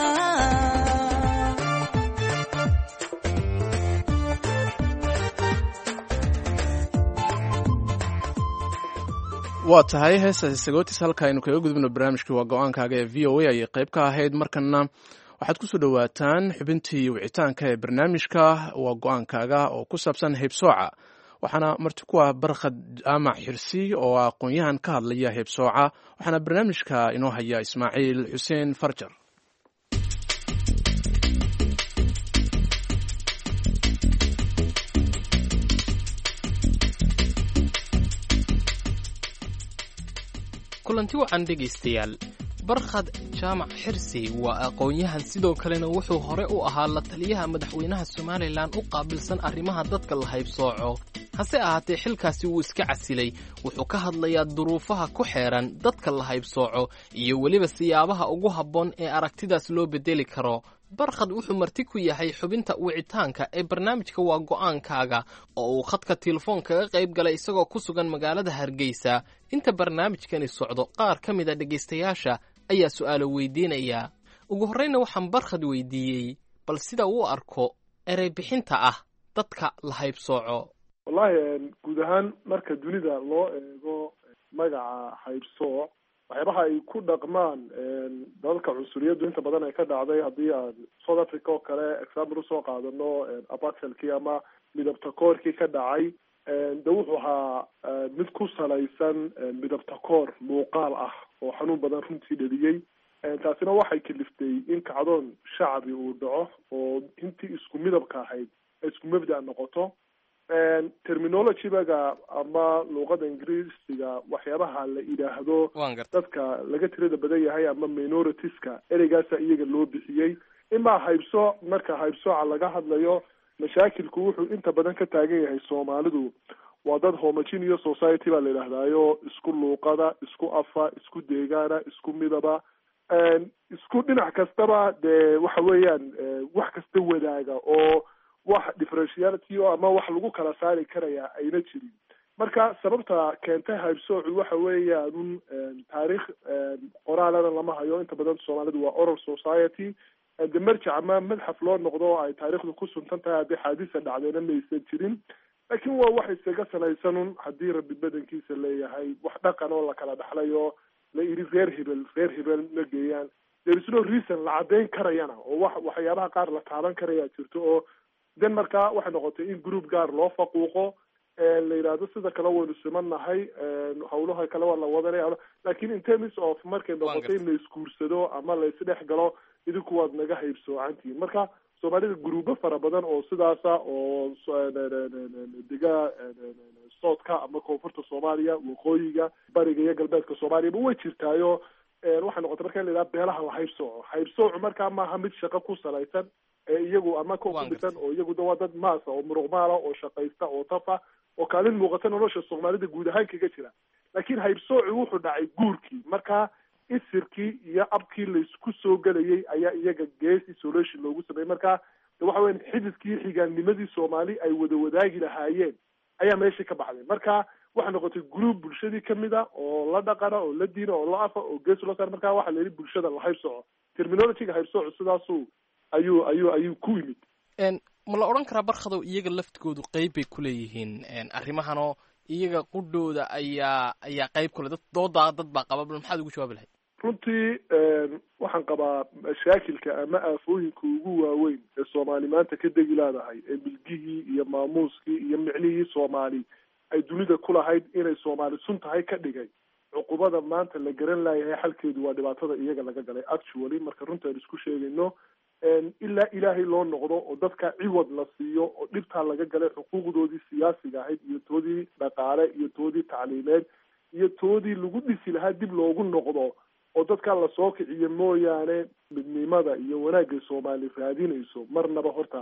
waa tahay heestaasi sagootis halka aynu kaga gudubno barnaamijkii waa go-aankaaga ee v o a ayay qayb ka ahayd. markana waxaad kusoo dhowaataan xubintii wicitaanka ee barnaamijka waa go-aankaaga oo ku saabsan heybsooca. waxaana marti ku ah barkhad jaamac xirsi oo aqoon-yahan ka hadlaya heybsooca. waxaana barnaamijka inoo haya ismaaciil xuseen farjar. kulanti wacan dhegaystayaal. barkhad jaamac xirsi waa aqoon-yahan sidoo kalena wuxuu hore u ahaa la taliyaha madaxweynaha somalilan u qaabilsan arrimaha dadka la haybsooco. hase ahaatee xilkaasi wuu iska casilay. wuxuu ka hadlayaa duruufaha ku xeeran dadka la haybsooco iyo weliba siyaabaha ugu habboon ee aragtidaas loo bedeli karo. barkhad wuxuu marti ku yahay xubinta wicitaanka ee barnaamijka waa go-aankaaga oo uu khadka telefoon kaga qayb galay isagoo ku sugan magaalada hargeysa. inta barnaamijkani socdo qaar ka mid a dhegaystayaasha ayaa su'aalo weydiinaya. ugu horreyna waxaan barkhad weydiiyey bal sida uu arko erey bixinta ah dadka la haybsooco. wallahi guud ahaan marka dunida loo eego magaca haybsooc waxyaabaha ay ku dhaqmaan dalalka cunsuriyaddu inta badan ay ka dhacday haddii aan South Africa oo kale example usoo qaadano apartheidkii ama midabtakoorkii ka dhacay de wuxuu ahaa mid ku salaysan midabtakoor muuqaal ah oo xanuun badan runtii dhaliyey. taasina waxay kaliftay in kacdoon shacbi uu dhaco oo intii isku midabka ahayd isku mabda noqoto. terminology-ga ama luuqada ingiriisiga waxyaabaha la yidhaahdo dadka laga tirada badan yahay ama minoritiska ereygaasa iyaga loo bixiyey. imaa haybsooc marka haybsooca laga hadlayo mashaakilku wuxuu inta badan ka taagan yahay soomaalidu waa dad homogeneous society baa la yidhahdaayo isku luuqada isku afa isku deegaana isku midaba isku dhinac kastaba dee waxa weeyaan wax kasta wadaaga oo wax differentiality o ama wax lagu kala saari karaya ayna jirin. marka sababta keentay haybsoocu waxa weeyaan taariikh qoraalana lama hayo. inta badan soomaalidu waa oral society de marjac ama madxaf loo noqdo ay taariikhdu ku suntan tahay haddii xaadisa dhacdeena maysan jirin. laakiin waa wax isaga salaysanun haddii rabbi badankiisa leeyahay wax dhaqan oo la kala dhaxlayo la yidhi reer hebel ma geeyaan. there is no reason la caddayn karayana oo waxyaabaha qaar la taaban karaya jirto oo den markaa waxay noqotay in group gaar loo faquuqo la yidhaahdo sida kale waynu simannahay hawlaha kale waa la wadanaya. laakiin in terms of markay noqotay in la isguursado ama la isdhex galo idinku waad naga haybsoocantihiin. marka soomaalida gruubo fara badan oo sidaasa oo dega soodka ama koonfurta soomaaliya waqooyiga bariga iyo galbeedka soomaaliyaba way jirtaayo waxay noqotay marka in la yidhaha beelaha la haybsooco. haybsoocu markaa maaha mid shaqo ku salaysan iyagu ama kudhisan oo iyagu da waa dad maasa oo muruqmaala oo shaqaysta oo tafa oo kaalin muuqata nolosha soomaalida guud ahaan kaga jira. laakiin haybsooci wuxuu dhacay guurkii markaa isirkii iyo abkii laysku soo gelayay ayaa iyaga gees isolation loogu sameeyey. marka de waxa weya xididkii xigaannimadii soomaali ay wada wadaagi lahaayeen ayaa meeshii ka baxday. marka waxay noqotay group bulshadii kamid a oo la dhaqana oo la diina oo la afa oo gees loo saar. marka waxaa la yidhi bulshada la haybsooco. terminology-ga haybsooco sidaasu ayuu ku yimid. ma la odhan karaa barkhadow iyaga laftigoodu qayb bay ku leeyihiin arrimahanoo iyaga qudhooda ayaa qayb kule doodaa dad baa qaba. bal maxaad ugu jawaabi lahayd? runtii waxaan qabaa mashaakilka ama aafooyinka ugu waaweyn ee soomaali maanta ka degi leedahay ee milgihii iyo maamuuskii iyo micnihii soomaali ay dunida ku lahayd inay soomaali sun tahay ka dhigay. cuqubada maanta la garan laayahay xalkeedu waa dhibaatada iyaga laga galay actually marka runta aan isku sheegayno. ilaa ilaahay loo noqdo oo dadka ciwad la siiyo oo dhibtaa laga galay xuquuqdoodii siyaasiga ahayd iyo toodii dhaqaale iyo toodii tacliimeed iyo toodii lagu dhisi lahaa dib loogu noqdo oo dadkaa lasoo kiciyo mooyaane midnimada iyo wanaagay soomaali raadinayso marnaba horta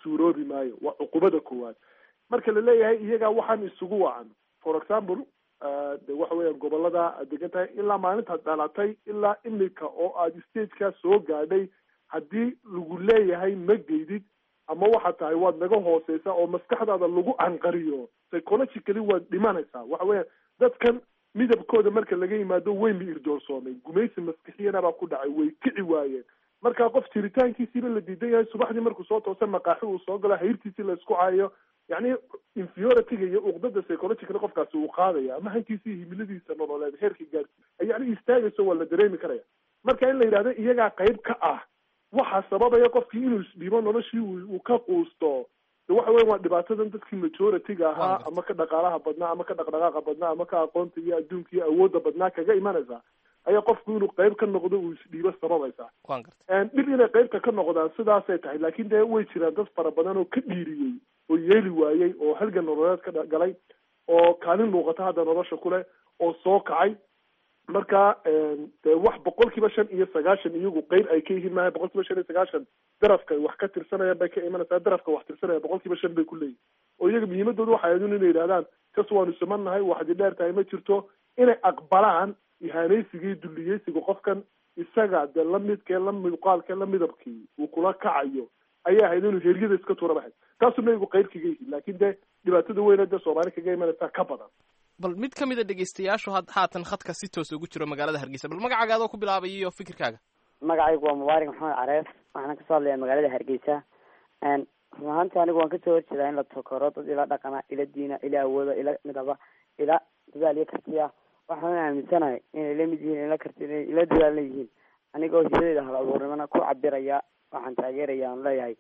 suuroobi maayo. waa cuqubada koowaad. marka la leeyahay iyagaa waxaan isugu wacan, for example de waxa weeyaan gobolada aad degan tahay ilaa maalintaad dhalatay ilaa imika oo aad stagekaas soo gaadhay, haddii lagu leeyahay ma geydid ama waxaa tahay waad naga hooseysa oo maskaxdaada lagu anqariyo, psychologically waad dhimanaysaa. waxa weeyaan dadkan midabkooda marka laga yimaado way la irdoorsoomay, gumaysi maskixiyana baa ku dhacay, way kici waayeen. markaa qof jiritaankiisiiba la diidan yahay, subaxdii markuu soo toosa maqaaxi uu soo galo, hayrtiisii la isku caayo, yani inferiority-ga iyo uqdada psychological qofkaasi uu qaadaya ama hankiisii himiladiisa nololeed heerkii gaarsi yani istaagayso waa la dareemi karaya. marka in la yidhahdo iyagaa qayb ka ah waxaa sababaya qofkii inuu isdhiibo noloshii uu ka quusto, de waxa weya waa dhibaatadan dadkii majority-ga ahaa ama ka dhaqaalaha badnaa ama ka dhaqdhaqaaqa badnaa ama ka aqoonta iyo adduunka iyo awoodda badnaa kaga imanaysa ayaa qofku inuu qayb ka noqdo uu isdhiibo sababaysa. dhib inay qaybta ka noqdaan sidaasay tahay, laakiin dee way jiraan dad fara badan oo ka dhiiriyey oo yeeli waayey oo halgan nololeed ka galay oo kaalin muuqata hadda nolosha kule oo soo kacay. marka dee wax 5% iyagu qayb ay ka yihiin maaha, 5% darafka wax ka tirsanayaan bay ka imanaysaa, darafka wax tirsanaya 5% bay ku leeyihin oo iyaga muhiimadooda waxay ahayd inay yidhahdaan kas waanu simannahay, waxdi dheer tahay ma jirto, inay aqbalaan ihaanaysiga iyo dulliyeysiga qofkan isaga dee lamidkee la muuqaalkee la midabkii uu kula kacayo ayaa ahayd inuu heryada iska tuura bahayd. taasuna iyagu qayb kaga yihiin, laakiin dee dhibaatada weyna dee soomaali kaga imanaysaa ka badan. bal mid ka mid a dhegeystayaashu haatan khadka si toos ugu jiro magaalada Hargeysa, bal magacaaga ku bilaabay iyo fikirkaaga. magacaygu waa Mubaarak Maxamed Careef, waxaan ka soo hadlayaa magaalada Hargeysa. run ahaantii anigu waan kasoo horjeedaa in la tokoro dad ila dhaqana, ila diina, ila awooda, ila midaba, ila dadaal iyo kartiya. waxaan aaminsanahay inay la mid yihiin, ila karti, ila dadaal leeyihiin. anigoo hidadeeda hal abuurnimana ku cabiraya waxaan taageeraya aan leeyahay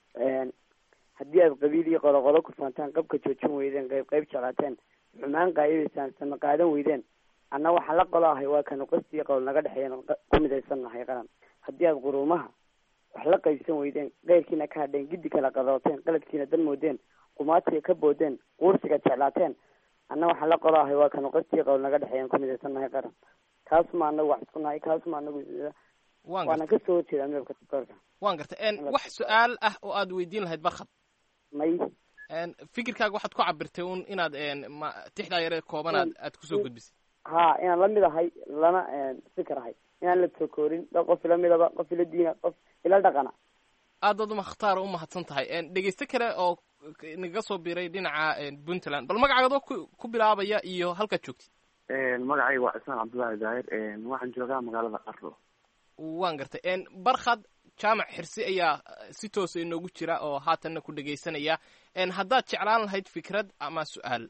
haddii aad qabiil iyo qoloqolo ku faantaan, qabka joojin weydeen, qayb jeclaateen, xumaan qaayibaysaan, sana qaadan weydeen, anna waxaan la qolo ahay waa kanu qasti iyo qowl naga dhexeeyan ku midaysan nahay qaran. haddii aad quruumaha wax la qaybsan weydeen, keyrkiina ka hadheen, giddi kala qadooteen, qaladkiina dan moodeen, qumaatiga ka boodeen, quursiga jeclaateen, anna waxaan la qolo ahay waa kanu qasti iyo qowl naga dhexeeyan ku midaysan nahay qaran. kaasuma anagu wax isku nahay, kaasuma anagu waana ka soo horjeedaa midabka tukorka. waan gartay wax su-aal ah oo aad weydiin lahayd Barkhad? may fikirkaaga waxaad ku cabirtay un inaad tixdaa yare kooban aad kusoo gudbisay. ha inaan la mid ahay lana fikir ahay, inaan la tokoorin qof ila midaba, qof ila diina, qof ila dhaqana. aad mukhtaar u mahadsan tahay. dhegeyste kale oo naga soo biiray dhinaca Puntland, bal magacaaga ku bilaabaya iyo halkaad joogtid. magacayga waa Cismaan Cabdullaahi Daahir, waxaan joogaa magaalada Qarlo. waan gartay Barkhad jaamac xirsi ayaa si toos inoogu jira oo haatanna ku dhegeysanaya. haddaad jeclaan lahayd fikrad ama su-aal?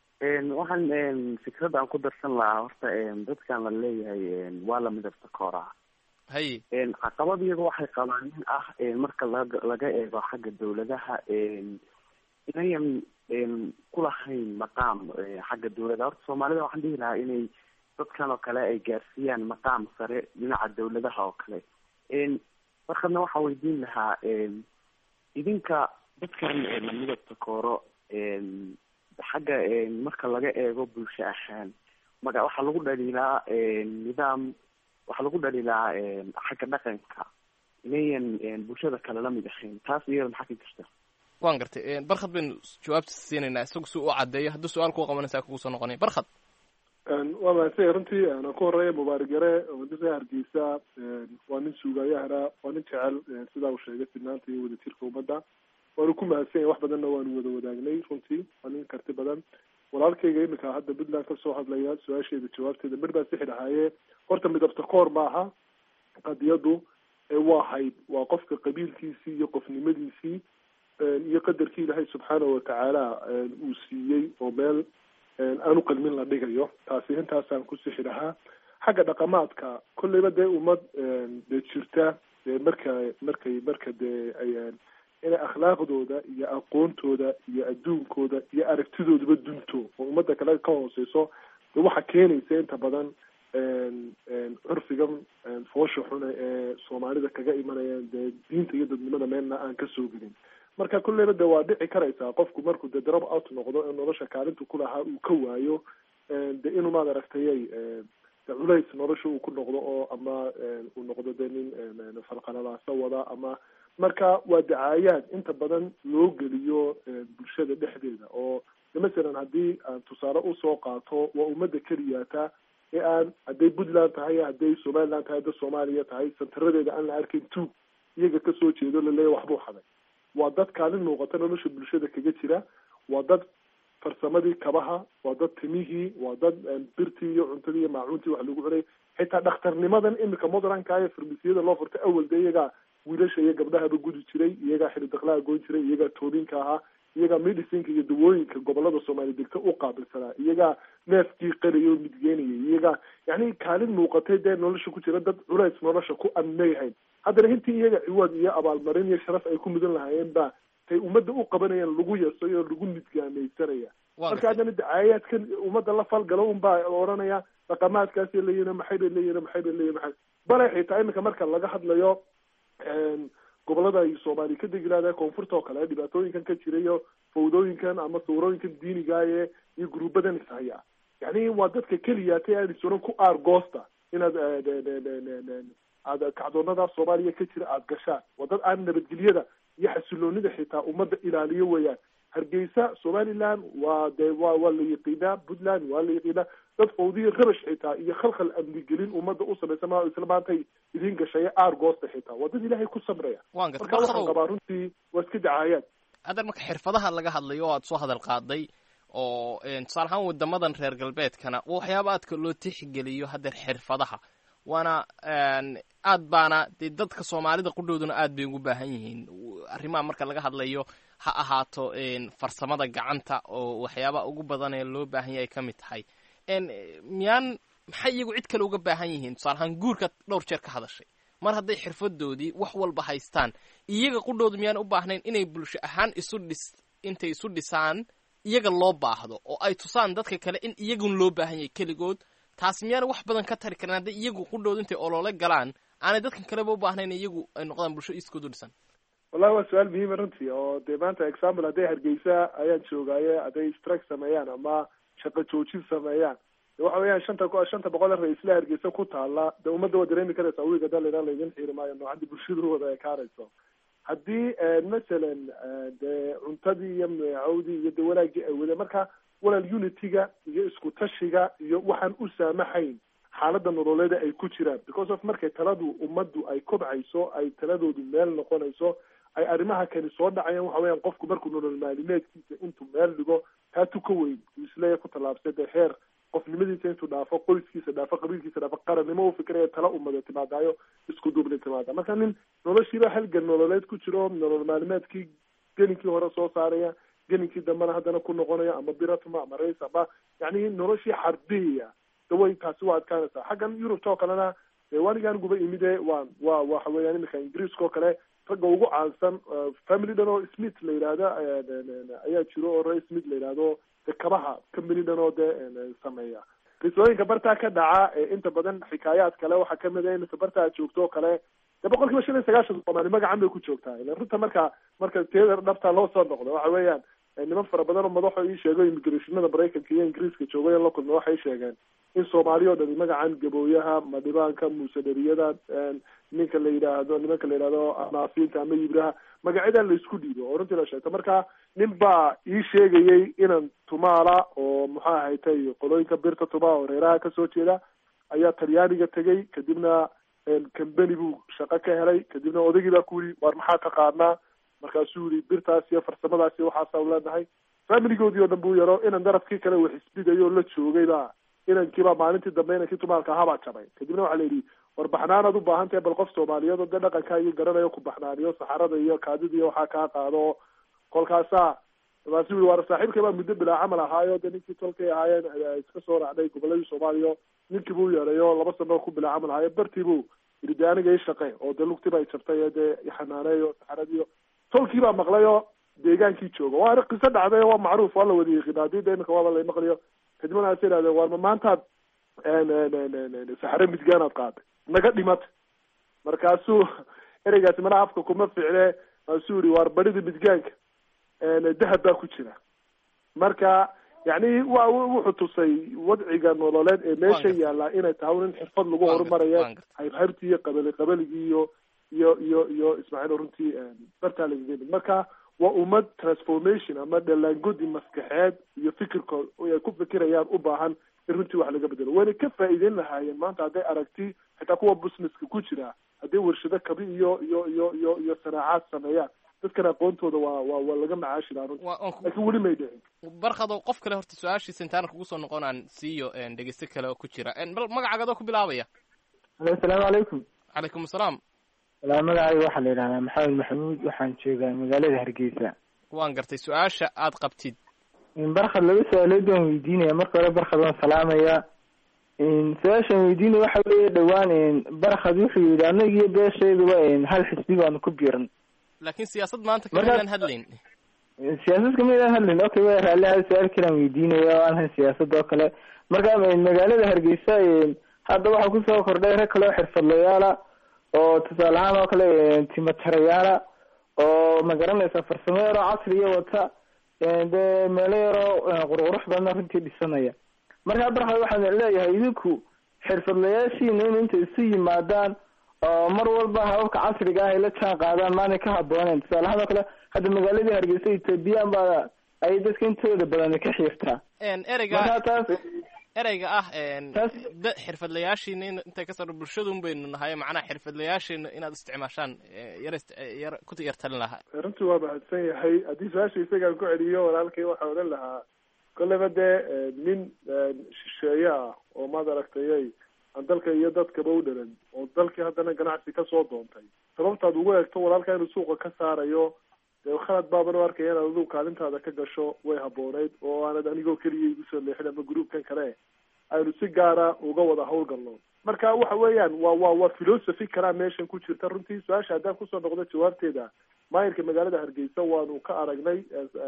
waxaan fikrad aan ku darsan lahaa, horta dadkan la leeyahay waa la midabta kooraa. haye caqabad iyaga waxay qabaan in ah marka laga eego xagga dawladaha inayan kulahayn maqaam xagga dawladda. horta soomaalida waxaan dhihi lahaa inay dadkan oo kale ay gaarsiiyaan maqaam sare dhinaca dawladaha oo kale. markadna waxaa weydiin lahaa idinka dadkan la midabta kooro xagga marka laga eego bulsho ahaan waxaa lagu dhaliilaa nidaam, waxaa lagu dhaliilaa xagga dhaqanka inayan bulshada kale la mid ahayn. taas iyada maxaa ka jirta? waan gartay Barkhad baynu jawaabta siinaynaa isagu si uu caddeeyo. haddii su-aal kuu qabanaysaa kugu soo noqonaya Barkhad. waa mahadsan runtii aan ku horeeya Mubaarak Yare oo dadka Hargeysa. waa nin suugayahana, waa nin jecel sidaa uu sheegay sinaanta iyo wadajirka ummadda. waanu ku mahadsan yahay, wax badanna waanu wada wadaagnay runtii. waa nin karti badan. walaalkayga imika hadda Puntland ka soo hadlaya, su-aasheeda jawaabteeda midh baa sixi dhahaaye. horta midabta koor maaha qadiyadu, waa hayd, waa qofka qabiilkiisii iyo qofnimadiisii iyo qadarkii ilaahay subxaanahu watacaala uu siiyey oo meel aanu qalmin la dhigayo. taasi intaasaan ku sixi lahaa. xagga dhaqamaadka kolleyba dee ummad dee jirta dee marka dee inay akhlaaqdooda iyo aqoontooda iyo adduunkooda iyo aragtidoodaba dunto oo ummadda kale ka hooseyso, dee waxaa keenaysa inta badan curfigan foosha xune ee soomaalida kaga imanayaan dee diinta iyo dadnimada meelna aan ka soo gelin. marka kulleyba de waa dhici karaysaa qofku markuu de drop out noqdo in nolosha kaalintu kulahaa uu ka waayo de inuu maad aragtayay de culays nolosha uu ku noqdo oo ama uu noqdo de nin falqalalaasa wada ama marka waa dacaayaad inta badan loo geliyo bulshada dhexdeeda oo masalan haddii aan tusaale usoo qaato waa ummadda keliyaata ee aan hadday puntland tahay hadday somaliland tahay hadday soomaaliya tahay santaradeeda aan la arkayn tuug iyaga kasoo jeedo laleeya waxbuu xaday waa dad kaalin muuqata nolosha bulshada kaga jira waa dad farsamadii kabaha waa dad timihii waa dad birtii iyo cuntadii iyo maacuuntii wax lagu cunay xitaa dhakhtarnimadan imika modernka ee farmasiyada loo furtay awalda iyagaa wiilasha iyo gabdhahaba gudi jiray iyagaa xididaqlaha goyn jiray iyagaa toobinka ahaa iyagaa medicinka iyo dawooyinka gobolada soomaaliya degta u qaabilsanaa iyagaa neefkii qalaya oo midgeynayay iyagaa yani kaalin muuqatay dee nolosha ku jira dad culays nolosha ku amnayahayn haddana intii iyaga ciwaad iyo abaalmarin iyo sharaf ay ku mudan lahaayeen ba tay ummadda u qabanayaan lagu yasayo oo lagu midgaameysanaya marka haddana dacaayaadkan ummadda la falgalo unbaa oranaya dhaqamaadkaasi leeyihin maxay bay leeyihin maxay bay leeyihin maxay bale xitaa iminka marka laga hadlayo gobolada ay soomaaliya ka degi lahaday koonfurta oo kale dhibaatooyinkan ka jirayo fawdooyinkan ama sawirooyinkan diinigaaye iyo gruubadan ishaya yani waa dadka keliya ta aan isuran ku aargoosta inaad aad kacdoonada soomaaliya ka jira aada gashaan waa dad aan nabadgelyada iyo xasiloonida xitaa ummadda ilaaliyo weeyaan hargeysa somaliland waa de waa la yaqiinaa puntland waa la yaqiinaa dad fawdiya rabash xitaa iyo khalkhal amnigelin ummadda u samaysa ma isla maantay idiin gashaya aargoosta xitaa waa dad ilaahay ku samraya marka waxaan qabaa runtii waa iska dacaayaad haddan marka xirfadaha laga hadlayo o aad soo hadal qaaday oo tusaale ahaan wadamadan reer galbeedkana waxyaaba aadka loo tixgeliyo haddeer xirfadaha waana aad baana dee dadka soomaalida qudhooduna aad bay ugu baahan yihiin arrimaha marka laga hadlayo ha ahaato farsamada gacanta oo waxyaaba ugu badan ee loo baahan yahay ka mid tahay miyaan maxay iyagu cid kale uga baahan yihiin tusaale ahaan guurka dhowr jeer ka hadashay mar hadday xirfadoodii wax walba haystaan iyaga qudhooda miyaan u baahnayn inay bulsho ahaan intay isu dhisaan iyaga loo baahdo oo ay tusaan dadka kale in iyagun loo baahan yahay keligood taas miyaana wax badan ka tari karin hadday iyagu qudhooda intay olole galaan aanay dadkan kaleba u baahnayn iyagu ay noqdaan bulsho iskoodu dhisan wallahi waa su-aal muhiima runtii oo dee maanta example hadday hargeysa ayaan joogaaye hadday strike sameeyaan ama shaqo joojin sameeyaan waxa weeyaan shanta boqol ra-iisla hargeysa ku taala de ummadda waa dareemi karaysa wiiga dalina laydin xiiri maayo noocaddii bulshadu wada ekaanayso haddii masalan dee cuntadii iyo meecawdii iyo de wanaagii ay wada marka walaal unityga iyo isku tashiga iyo waxaan u saamaxayn xaaladda nololeeda ay ku jiraan because of markay taladu ummaddu ay kobcayso ay taladoodu meel noqonayso ay arrimaha kani soo dhacayaan waxa weeyaan qofku markuu nolol maalimeedkiisa intuu meel dhigo taa tuka weyn isleeya ku tallaabsay dee heer qofnimadiisa intuu dhaafo qoyskiisa dhaafo qabiilkiisa dhaafo qarannimo ufikiraya tala ummada timaadaayo isku duubni timaada marka nin noloshiiba halgan nololeed ku jiro nolol maalimeedkii geninkii hore soo saaraya geninkii dambena haddana ku noqonaya ama biratma ama rays ama yani noloshii xarbiya daway taasi waa adkaanaysaa xaggan yurubta oo kalena dee wanigaan guba imide waa waxa weeyaan iminka ingiriiska oo kale ragga ugu caansan family dhan oo smith la yidhaahda ayaa jiro oo ray smith la yidhaahdo de kabaha company dhan oo de sameeya qisooyinka bartaa ka dhaca inta badan xikaayaad kale waxaa kamid a inta bartaa joogto oo kale de 90% Soomaali magacan bay ku joogtaa ila runta marka teeda dhabta loo soo noqdo waxa weeyaan niman fara badan oo madaxo ii sheegay immigrationada Mareykanka iyo Ingiriiska joogay la kulmay waxay sheegeen in Soomaaliya oo dhan magacan gabooyaha madhibaanka muusadariyada nimanka la yiraahdo anaafiinta ama ibraha magacyada la isku dhiibo oo runtii la sheegto marka nin baa ii sheegayay inaan tumaala oo maxaa haytay qolooyinka birta tuba oo reeraha ka soo jeeda ayaa Talyaaniga tagay kadibna company buu shaqo ka helay kadibna odaygii baa ku yiri war maxaa taqaanaa markaasuu yiri birtaas iyo farsamadaas iyo waxaas aan leenahay familigoodii oo dhan buu yaro inaan darafkii kale wax isbidayo la joogay baa inankiiba maalintii dambe inankii tumaalka ahaa jabay kadibna waxaa la yidhi war baxnaanaad u baahan tahay bal qof Soomaaliyeed oo dhaqanka iyo garanayo ku baxnaaniyo saxarada iyo kaadida iyo waxaa kaa qaado kolkaasaa taasi war saaxiibkay baa muddo bilaa camal ahaayo de ninkii tolkay ahaayeen iska soo raacday goboladii Soomaaliya ninkii buu yeerayo 2 sano ku bilaa camal ahaayo bartii buu yidhi de aniga ii shaqey oo de lugtiba ay jabtay ee de xanaaneeyo saxaradiyo tolkii baa maqlayo deegaankii jooga waa qiso dhacday waa macruuf waa la wada yiqiin de imika waa la maqlayo kadibna ay yiraahdeen war maanta saxare midgaanaad qaaday naga dhimatay markaasuu ereygaasi mana afka kuma ficne maasuu yiri war barida midgaanka dahab baa ku jira marka yani wuxuu tusay wadciga nololeed ee meesha yaallaa inay tahay in xirfad lagu horumarayo haybhaybtii iyo qabaligii iyo iyo ismaaciil runtii bartaa lagaga yimid marka waa ummad transformation ama dhalaangodi maskaxeed iyo fikirkood ay ku fikirayaan u baahan in runtii wax laga bedelo wayna ka faa'iideyn lahaayeen maanta hadday aragti xitaa kuwa businesska ku jira hadday warshado kabi iyo sanaacaad sameeyaan dadkan aqoontooda waa laga macaashi lahaa runtii laakiin weli may dhicin barkado qof kale horta su-aashiisa intaana kugu soo noqonaan siiyo dhegeyste kale oo ku jira bal magacaagadoo ku bilaabaya asalaamu calaykum. calaykum asalaam. walaa magacayga waxaa la yidhahdaa maxamed maxamuud waxaan joogaa magaalada hargeysa. waan gartay su-aasha aad qabtid. barkad laba su-aalood waan weydiinaya marka hore barkad waan salaamaya. su-aashaan weydiinaya waxa weeye dhawaan barkad wuxuu yidhi anagiyo beeshayduba hal xisbi baanu ku biiran. laakiin siyaasad maanta kamaydaan hadlayn. siyaasad kamaydaan hadlayn okay waa raalli hal su-aal kalaan weydiinaya oo aan siyaasad oo kale marka magaalada hargeysa hadda waxaa kusoo kordhay rag kale oo xirfadlayaala oo tusaale ahaan oo kale timatarayaala oo magaranaysa farsamo yaroo casriya wata dee meelo yaroo qurqurux badna runtii dhisanaya markaa barxad waxaan leeyahay idinku xirfadlayaashiina in inta isu yimaadaan oo mar walba hababka casriga ah ay la jaan qaadaan maanay ka habooneen tusaale ahaan oo kale hadda magaaladii hargeysa ethoobiyan baa ay dadka intooda badan ka xiirtaa ereyga ah xirfadlayaashiina intay ka saro bulshadun baynu nahay macnaha xirfadlayaashiina inaad isticmaashaan ku yartalin lahaa runtii waa mahadsan yahay haddii su-aasha isagaan ku celiyo walaalkay waxaa odhan lahaa kolleyba dee nin shisheeye ah oo maad aragtayay aan dalka iyo dadkaba u dhalan oo dalkii haddana ganacsi kasoo doontay sababtaad ugu eegto walaalka inuu suuqa ka saarayo dee khalad baaban u arkaya inaad adigu kaalintaada ka gasho way habooneyd oo aanad anigoo keliya igu soo leexin ama groupkan kale aynu si gaara uga wada hawlgalno marka waxa weeyaan waa philosophy kalaa meeshan ku jirta runtii su-aasha haddaan kusoo noqdo jawaabteeda maayirka magaalada hargeysa waanu ka aragnay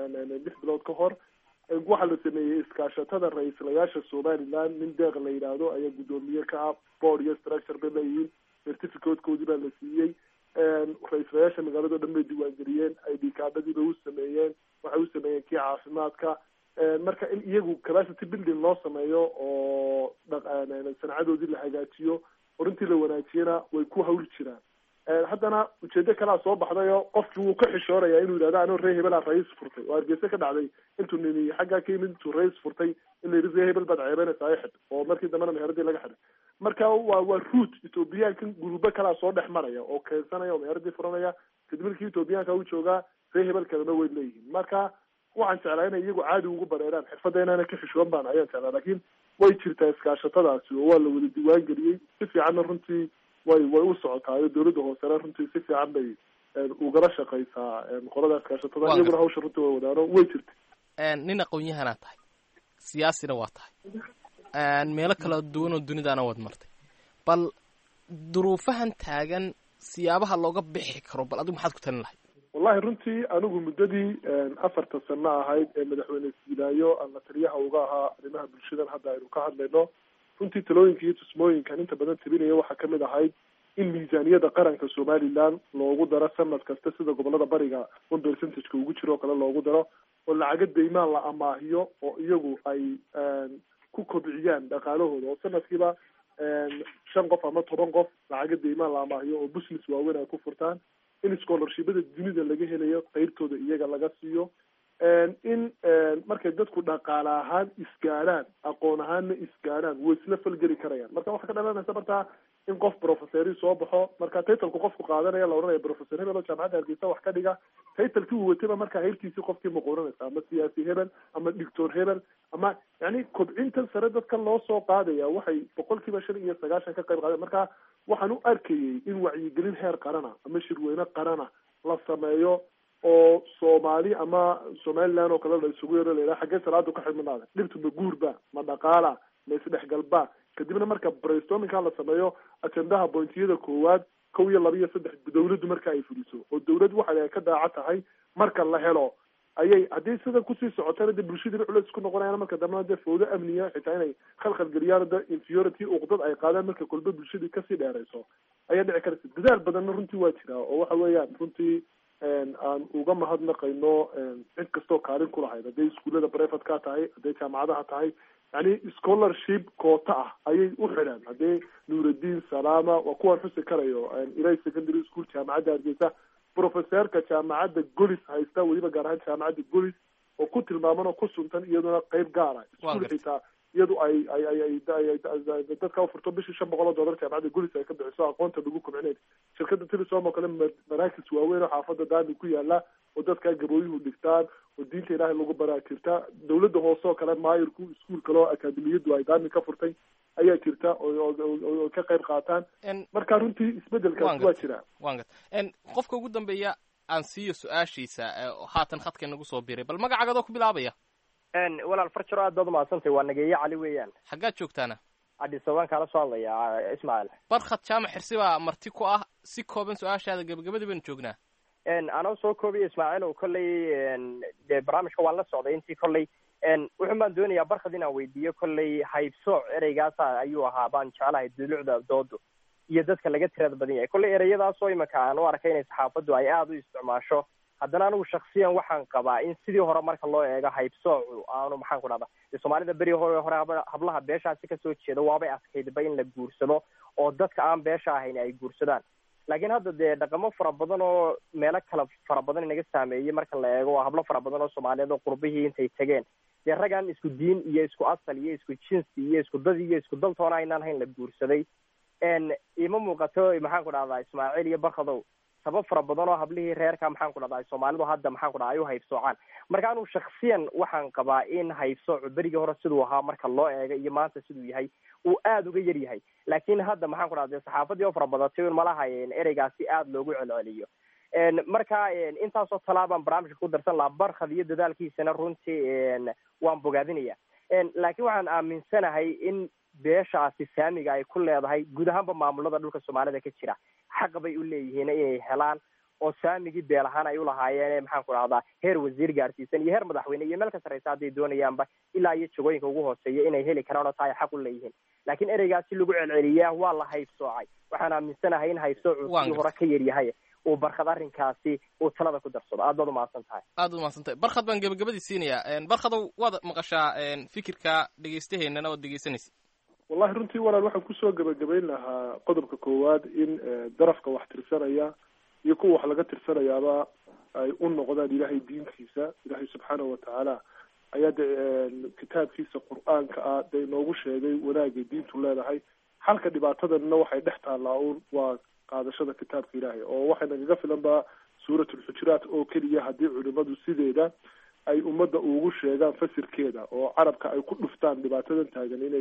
6 bilood ka hor waxaa la sameeyey iskaashatada ra-iislayaasha somaliland nin deeq la yidhaahdo ayaa guddoomiye ka ah board iyo structure bay leeyihiin certificatekoodii baa la siiyey ra-iislayaasha magaalado dhan bay diiwaangeliyeen idkaadadiiba u sameeyeen waxay u sameeyeen kii caafimaadka marka in iyagu capacity building loo sameeyo oo sancadoodii la hagaajiyo oo runtii la wanaajiyana way ku hawl jiraan haddana ujeedo kalea soo baxdayo qofkii wuu ka xishooraya inuu yidhahdo anoo ree hebelaa ra-iis furtay oo hargeysa ka dhacday intuu nini xaggaa ka yimid intuu ra-iis furtay in la yidhi ree hebel baad ceebeynaysaa xidh oo markii dambena meheradii laga xidhay marka waa root ethoobiyaankan gurubo kalaa soo dhex maraya oo keensanaya oo meheradii furanaya kadib markii ethoobiyaanka u joogaa ree hebel kalena way leeyihiin marka waxaan jeclaa inay iyagu caadi ugu bareeraan xirfadda inaana ka xishoon baan ayaan jeclaa laakiin way jirtaa iskaashatadaasi oo waa la wada diiwaan geliyey si fiicanna runtii way u socotaayo dawladda hoosena runtii si fiican bay ugala shaqaysaa qolada iskaashatada iyaguna hawsha runtii way wadaano way jirta nin aqoon-yahanaa tahay siyaasina waa tahay meelo kala duwan oo dunidaana waad martay bal duruufahan taagan siyaabaha looga bixi karo bal adigu maxaad ku talin lahayd wallahi runtii anigu muddadii 4 sano ahayd ee madaxweyne siilaayo aan la taliyaha uga ahaa arrimaha bulshadan hadda aynu ka hadlayno runtii talooyinka iyo tusmooyinkan inta badan tabinaya waxaa kamid ahayd in miisaaniyada qaranka somaliland loogu daro sanad kasta sida gobolada bariga 1% ugu jiro oo kale loogu daro oo lacaga deymaan la amaahiyo oo iyagu ay ku kobciyaan dhaqaalahooda oo sanadkiiba 5 qof ama 10 qof lacaga deymaan la amaahiyo oo business waaweyn ay ku furtaan in scholarshipada dunida laga helayo qaybtooda iyaga laga siiyo in markay dadku dhaqaale ahaan isgaarhaan aqoon ahaanna isgaarhaan way isla falgeli karayaan marka waxaa ka dhalanaysa markaa in qof professori soo baxo marka titlku qofku qaadanaya la odhanaya professor hebel oo jaamacadda hargeysa wax ka dhiga titlkii uu watayba markaa heerkiisii qofkii maquuranaysa ama siyaasi hebel ama doctor hebel ama yani kobcintan sare dadkan loo soo qaadaya waxay 95% ka qayb qaadeen marka waxaan u arkayay in wacyigelin heer qarana ama shirweyne qarana la sameeyo oo soomaali ama somaliland oo kale la isugu yeero leeyahay xaggee salaadu ka xidhmanaada dhibtu ma guurba ma dhaqaala ma isdhexgalba kadibna marka brainstormingka la sameeyo ajendaha pointiyada koowaad 1 iyo 2 iyo 3 dawladdu marka ay fuliso oo dawlad waxay ka daaca tahay marka la helo ayay haddii sida kusii socotana de bulshadii culays ku noqonayaan marka dambena de fawdo amniya xitaa inay khalkhal geliyaan de inferiority uqdad ay qaadaan marka kolba bulshadii kasii dheerayso ayaa dhici karaysa dadaal badanna runtii waa jiraa oo waxa weeyaan runtii aan uga mahadnaqayno cid kastoo kaalin ku lahayd hadday iskuullada brefatkaa tahay hadday jaamacadaha tahay yani scholarship koota ah ayay u xidhaan haddee nuuraddiin salaama waa kuwaan xusi karayo ilay secondary school jaamacadda hargeysa professeerka jaamacadda golis haysta weliba gaar ahaan jaamacadda golis oo ku tilmaaman oo ku suntan iyaduna qayb gaara iskuul xitaa iyadu ay dadka ufurto bishii $500 jaamacadda golis ay ka bixiso aqoonta lagu kobcineed shirkadda telesom oo kale maraakis waaweyn oo xaafadda daami ku yaala oo dadka gabooyuhu dhigtaan oo diinta ilaahay lagu baraa jirta dawladda hoose oo kale maayirku iskuul kale oo akaademiyadu ay daami ka furtay ayaa jirta oo ka qayb qaataan marka runtii isbedelkaas waa jira qofka ugu dambeeya aan siiyo su-aashiisa haatan khadka nagu soo biray bal magacaagadoo ku bilaabaya walaal farjaro aad baad umahadsantay waa nageeye cali weeyaan xaggaad joogtaana Addis Ababa kala soo hadlaya Ismaaciil barkhad jaamac xirsi baa marti ku ah si kooban su-aashaada gabagabadii baynu joognaa anoo soo koobiya Ismaaciil oo kolley dee barnaamijka waan la socday intii kolley wuxuun baan doonayaa barkhad inaan weydiiyo kolley haybsooc ereygaas ayuu ahaa baan jeclahay dulucda doodu iyo dadka laga tirada badan yahay kolley ereyadaasoo imika aan u arkay inay saxaafaddu ay aada u isticmaasho haddana anigu shaksiyan waxaan qabaa in sidii hore marka loo eego haybsoocu aanu maxaan ku dhahda soomaalida beri hore hablaha beeshaasi kasoo jeeda waabay adkaydba in la guursado oo dadka aan beesha ahayn ay guursadaan laakiin hadda dee dhaqamo fara badan oo meelo kala fara badan inaga saameeyey marka la eego waa hablo fara badan oo soomaaliyeed oo qurbihii intay tegeen dee raggaan isku diin iyo isku asal iyo isku jinsi iyo isku dad iyo isku daltoona aynaan hayn la guursaday ima muuqato maxaan ku dhahdaa Ismaaciil iyo barkadow sabab fara badan oo hablihii reerka maxaan ku dhahdaa Soomaalidu hadda maxaan ku dhahdaa ay u haybsoocaan marka anu shakhsiyan waxaan qabaa in haybsoocu berigii hore siduu ahaa marka loo eego iyo maanta siduu yahay uu aada uga yar yahay laakiin hadda maxaan ku dhahdaa saxaafadii oo fara badatay in malahayn ereygaasi aada loogu celceliyo marka intaasoo talaabaan barnaamijka ku darsan lahaa barkhad iyo dadaalkiisana runtii waan bogaadinaya laakiin waxaan aaminsanahay in beeshaasi saamiga ay ku leedahay guud ahaanba maamulada dhulka Soomaalida ka jira xaq bay u leeyihiin inay helaan oo saamigii beel ahaan ay u lahaayeen maxaan ku dhahdaa heer wasiir gaarsiisan iyo heer madaxweyne iyo meel ka sareysa hadday doonayaanba ilaa iyo jagooyinka ugu hooseeya inay heli karaan oo taa ay xaq u leeyihiin laakiin ereygaasi lagu celceliyaa waa la haybsoocay waxaan aaminsanahay in haybsoocu sidii hore ka yar yahay uu barkhad arrinkaasi uu talada ku darsado aad baad umahadsan tahay aad u mahadsan tahay barkhad baan gabagabadii siinayaa barkhadow waad maqashaa fikirka dhegeystaheennana waad dhegeysanaysa wallahi runtii walaal waxaan kusoo gabagabayn lahaa qodobka koowaad in darafka wax tirsanaya iyo kuwa wax laga tirsanayaaba ay u noqdaan ilaahay diintiisa ilaahay subxaanahu watacaala ayaa de kitaabkiisa qur-aanka ah dee inoogu sheegay wanaagay diintu leedahay halka dhibaatadanna waxay dhex taallaa un waa qaadashada kitaabka ilaahay oo waxay nagaga filan ba suuratulxujuraat oo keliya haddii culimadu sideeda ay ummadda ugu sheegaan fasirkeeda oo carabka ay ku dhuftaan dhibaatadan taagan inay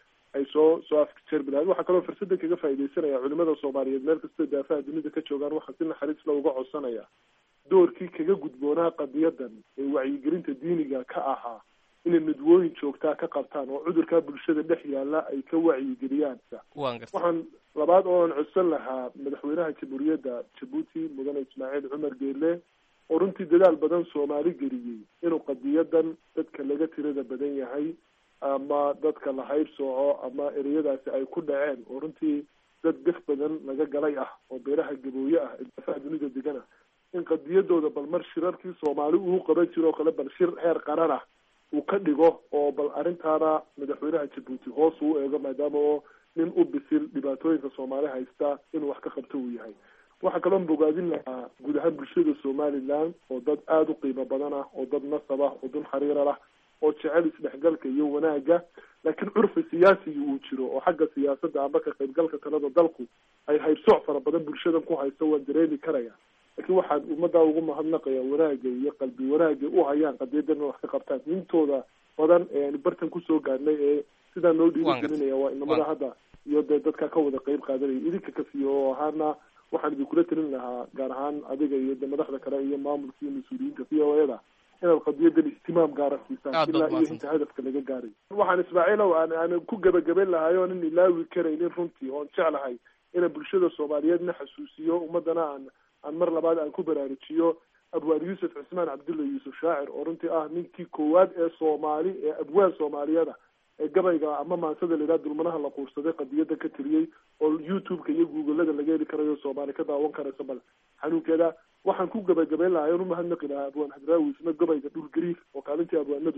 soo afjeerbi lahayd waxaa kaloo fursadda kaga faaidaysanaya culimada Soomaaliyeed meel kasta daafaha dunida ka joogaan waxaa si naxariis la uga codsanaya doorkii kaga gudboonaa qadiyadan ee wacyigelinta diiniga ka ahaa inay midwooyin joogtaa ka qabtaan oo cudurkaa bulshada dhex yaala ay ka wacyigeliyaan waxaan labaad ooan codsan lahaa madaxweynaha jamhuuriyadda Jabuuti mudane Ismaaciil Cumar Geelle oo runtii dadaal badan Soomaali geliyey inuu qadiyadan dadka laga tirada badan yahay ama dadka la haybsooco ama ereyadaasi ay ku dhaceen oo runtii dad def badan laga galay ah oo beelaha gabooye ah daafaha dunida degana in qadiyadooda bal mar shirarkii Soomaali uu qaban jiro oo kale bal shir heer qaran ah uu ka dhigo oo bal arrintaana madaxweynaha Jabuuti hoos uu eego maadaama oo nin u bisil dhibaatooyinka Soomaali haysta inuu wax ka qabto uu yahay waxaa kaloo bogaadin lahaa guud ahaan bulshada Somaliland oo dad aada u qiimo badan ah oo dad nasab ah oo dun xariira lah oo jecel isdhexgalka iyo wanaaga laakiin curfi siyaasiga uu jiro oo xagga siyaasadda ama ka qaybgalka talada dalku ay haybsooc fara badan bulshadan ku haysto waan dareemi karaya laakiin waxaan ummadda ugu mahadnaqaya wanaaga iyo qalbi wanaaga u hayaan qadiyadan wax ka qabtaan intooda badan ee bartan kusoo gaadhnay ee sidaa noo dhiirigelinaya waa inamada hadda iyo dee dadka ka wada qayb qaadanaya idinka kafiyo oo ahaana waxaan idinkula talin lahaa gaar ahaan adiga iyo de madaxda kale iyo maamulka iyo mas-uuliyiinta VOAda inaad qadiyadan ihtimaam gaara siisaan ilaa iyo inta hadafka laga gaaray waxaan Ismaaciilow aan ku gabagabayn lahaay oo nin ilaawi karaynin runtii oon jeclahay inaan bulshada Soomaaliyeedna xasuusiyo ummadana aan mar labaad aan ku baraarujiyo abwaan Yuusuf Cismaan Cabdulla Yuusuf Shaacir oo runtii ah ninkii koowaad ee Soomaali ee abwaan Soomaaliyeed ee gabayga ama maansada la yiraahdo dulmanaha la quursaday qadiyada ka tiriyay oo YouTube-ka iyo Google-da laga heli karayo Soomaali ka daawan karaysa bal xanuunkeeda waxaan ku gabagabayn lahaa inuu mahadnaqi lahaa abwaan Hadraawi isna gabayga dhul gariif oo kaalintii abwaanadu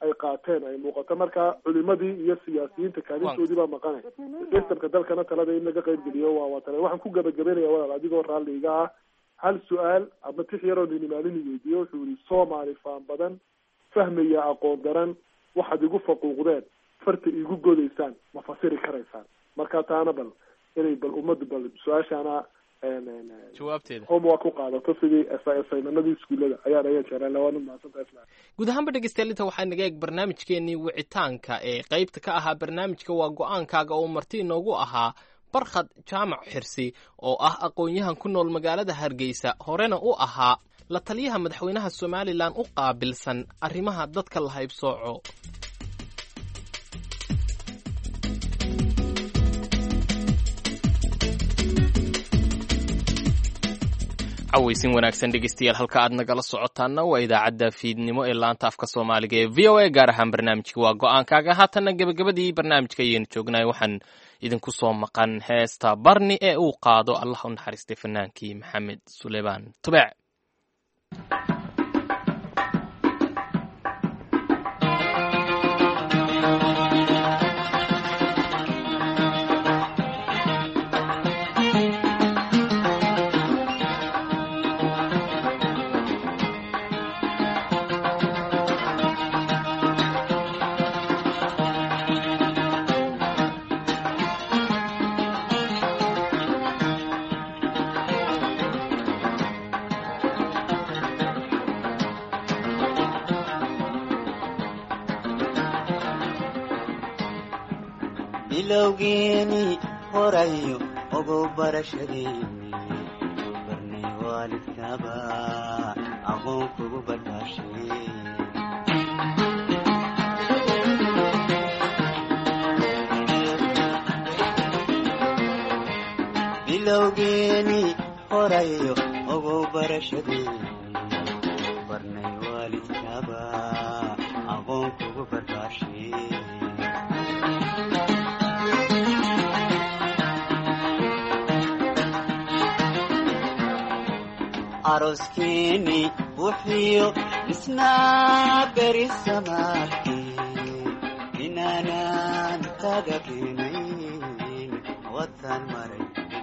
ay qaateen ay muuqato. marka culimadii iyo siyaasiyiinta kaalintoodii baa maqanay systemka dalkana talada in laga qaybgeliyo waa tale. waxaan ku gabagabeynaya walaal adigoo raalli iga ah hal su-aal ama tix yaroo nini maalin weydiiyo wuxuu yihi soomaali faan badan fahmaya aqoon daran waxaad igu faquuqdeen farta igu godaysaan ma fasiri karaysaan. marka taana bal inay bal ummaddu bal su-aashaana jawaabteeda homework ku qaadato sidii assignmenadii iskuullada ayaan jeclaan lahaa. waana mahadsantahay. guud ahaanba dhegeystayaal inta waxaa naga eeg barnaamijkeenii wicitaanka ee qaybta ka ahaa barnaamijka waa go-aankaaga oo marti inoogu ahaa barkhad jaamac xirsi oo ah aqoon-yahan ku nool magaalada Hargeysa horena u ahaa la taliyaha madaxweynaha Somaliland u qaabilsan arrimaha dadka la haybsooco. aweysin wanaagsan dhegeystayaal halka aad nagala socotaana waa idaacadda fiidnimo ee laanta afka Soomaaliga ee VOA gaar ahaan barnaamijka waa go-aankaaga. haatana gabagabadii barnaamijka ayaynu joognay. waxaan idinku soo maqan heesta Barni ee uu qaado Allah u naxariistay fanaankii Maxamed Suleymaan Tubeec. bilowgeeni horayo ogow barashadeeni barnay waalidkaba aqoon kugu badhaashay bilowgeeni horayo ogow barashadeeni barnay waalidkaba aqoon kugu badhaashay aroskeni wuxiyo isnaa beri samaarkii inaanan taga keenayn watan maray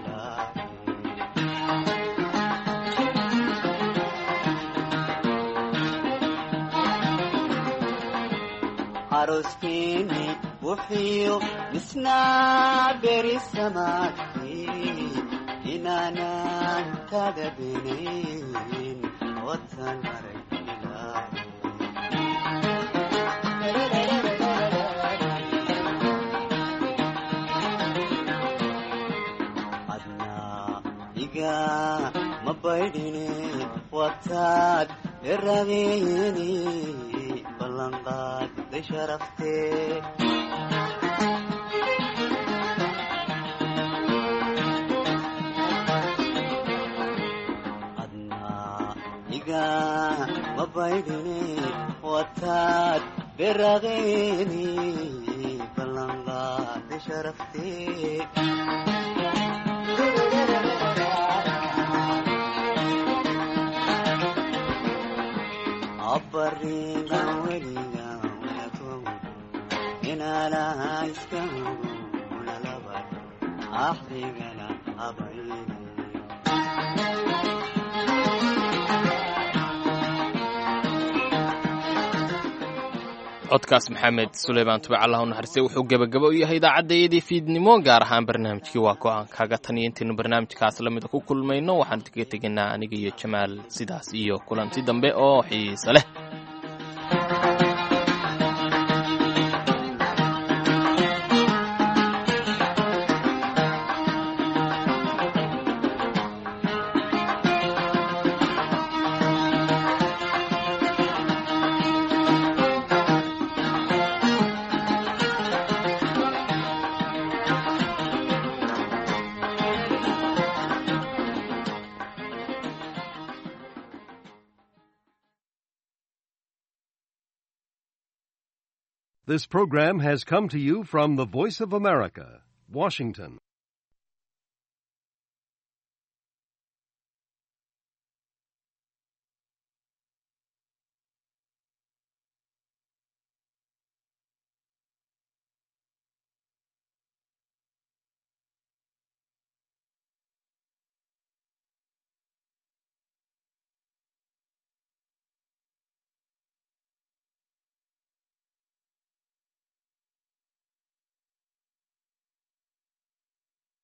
aroskeni wuxiyo isnaa beri samaarkii inaanan taga beenayn watan maray adnaa iga ma baydhine wataad erageeni ballanqaaday sharaftee mabaydine wataad berageeni ballanqaaday sharaftee abarigan weligan wanakow inaalaha iska hugo unalaba axdigana abayne codkaas Maxamed Suleymaan Tubeec Allah u naxariistay wuxuu gabagabo u yahay idaacaddeedii fiidnimo gaar ahaan barnaamijkii waa go-aankaaga. tan iyo intaanu barnaamijkaas lamida ku kulmayno waxaan kaga tegaynaa aniga iyo Jamaal sidaas iyo kulanti dambe oo xiiso leh. This program has come to you from the Voice of America, Washington.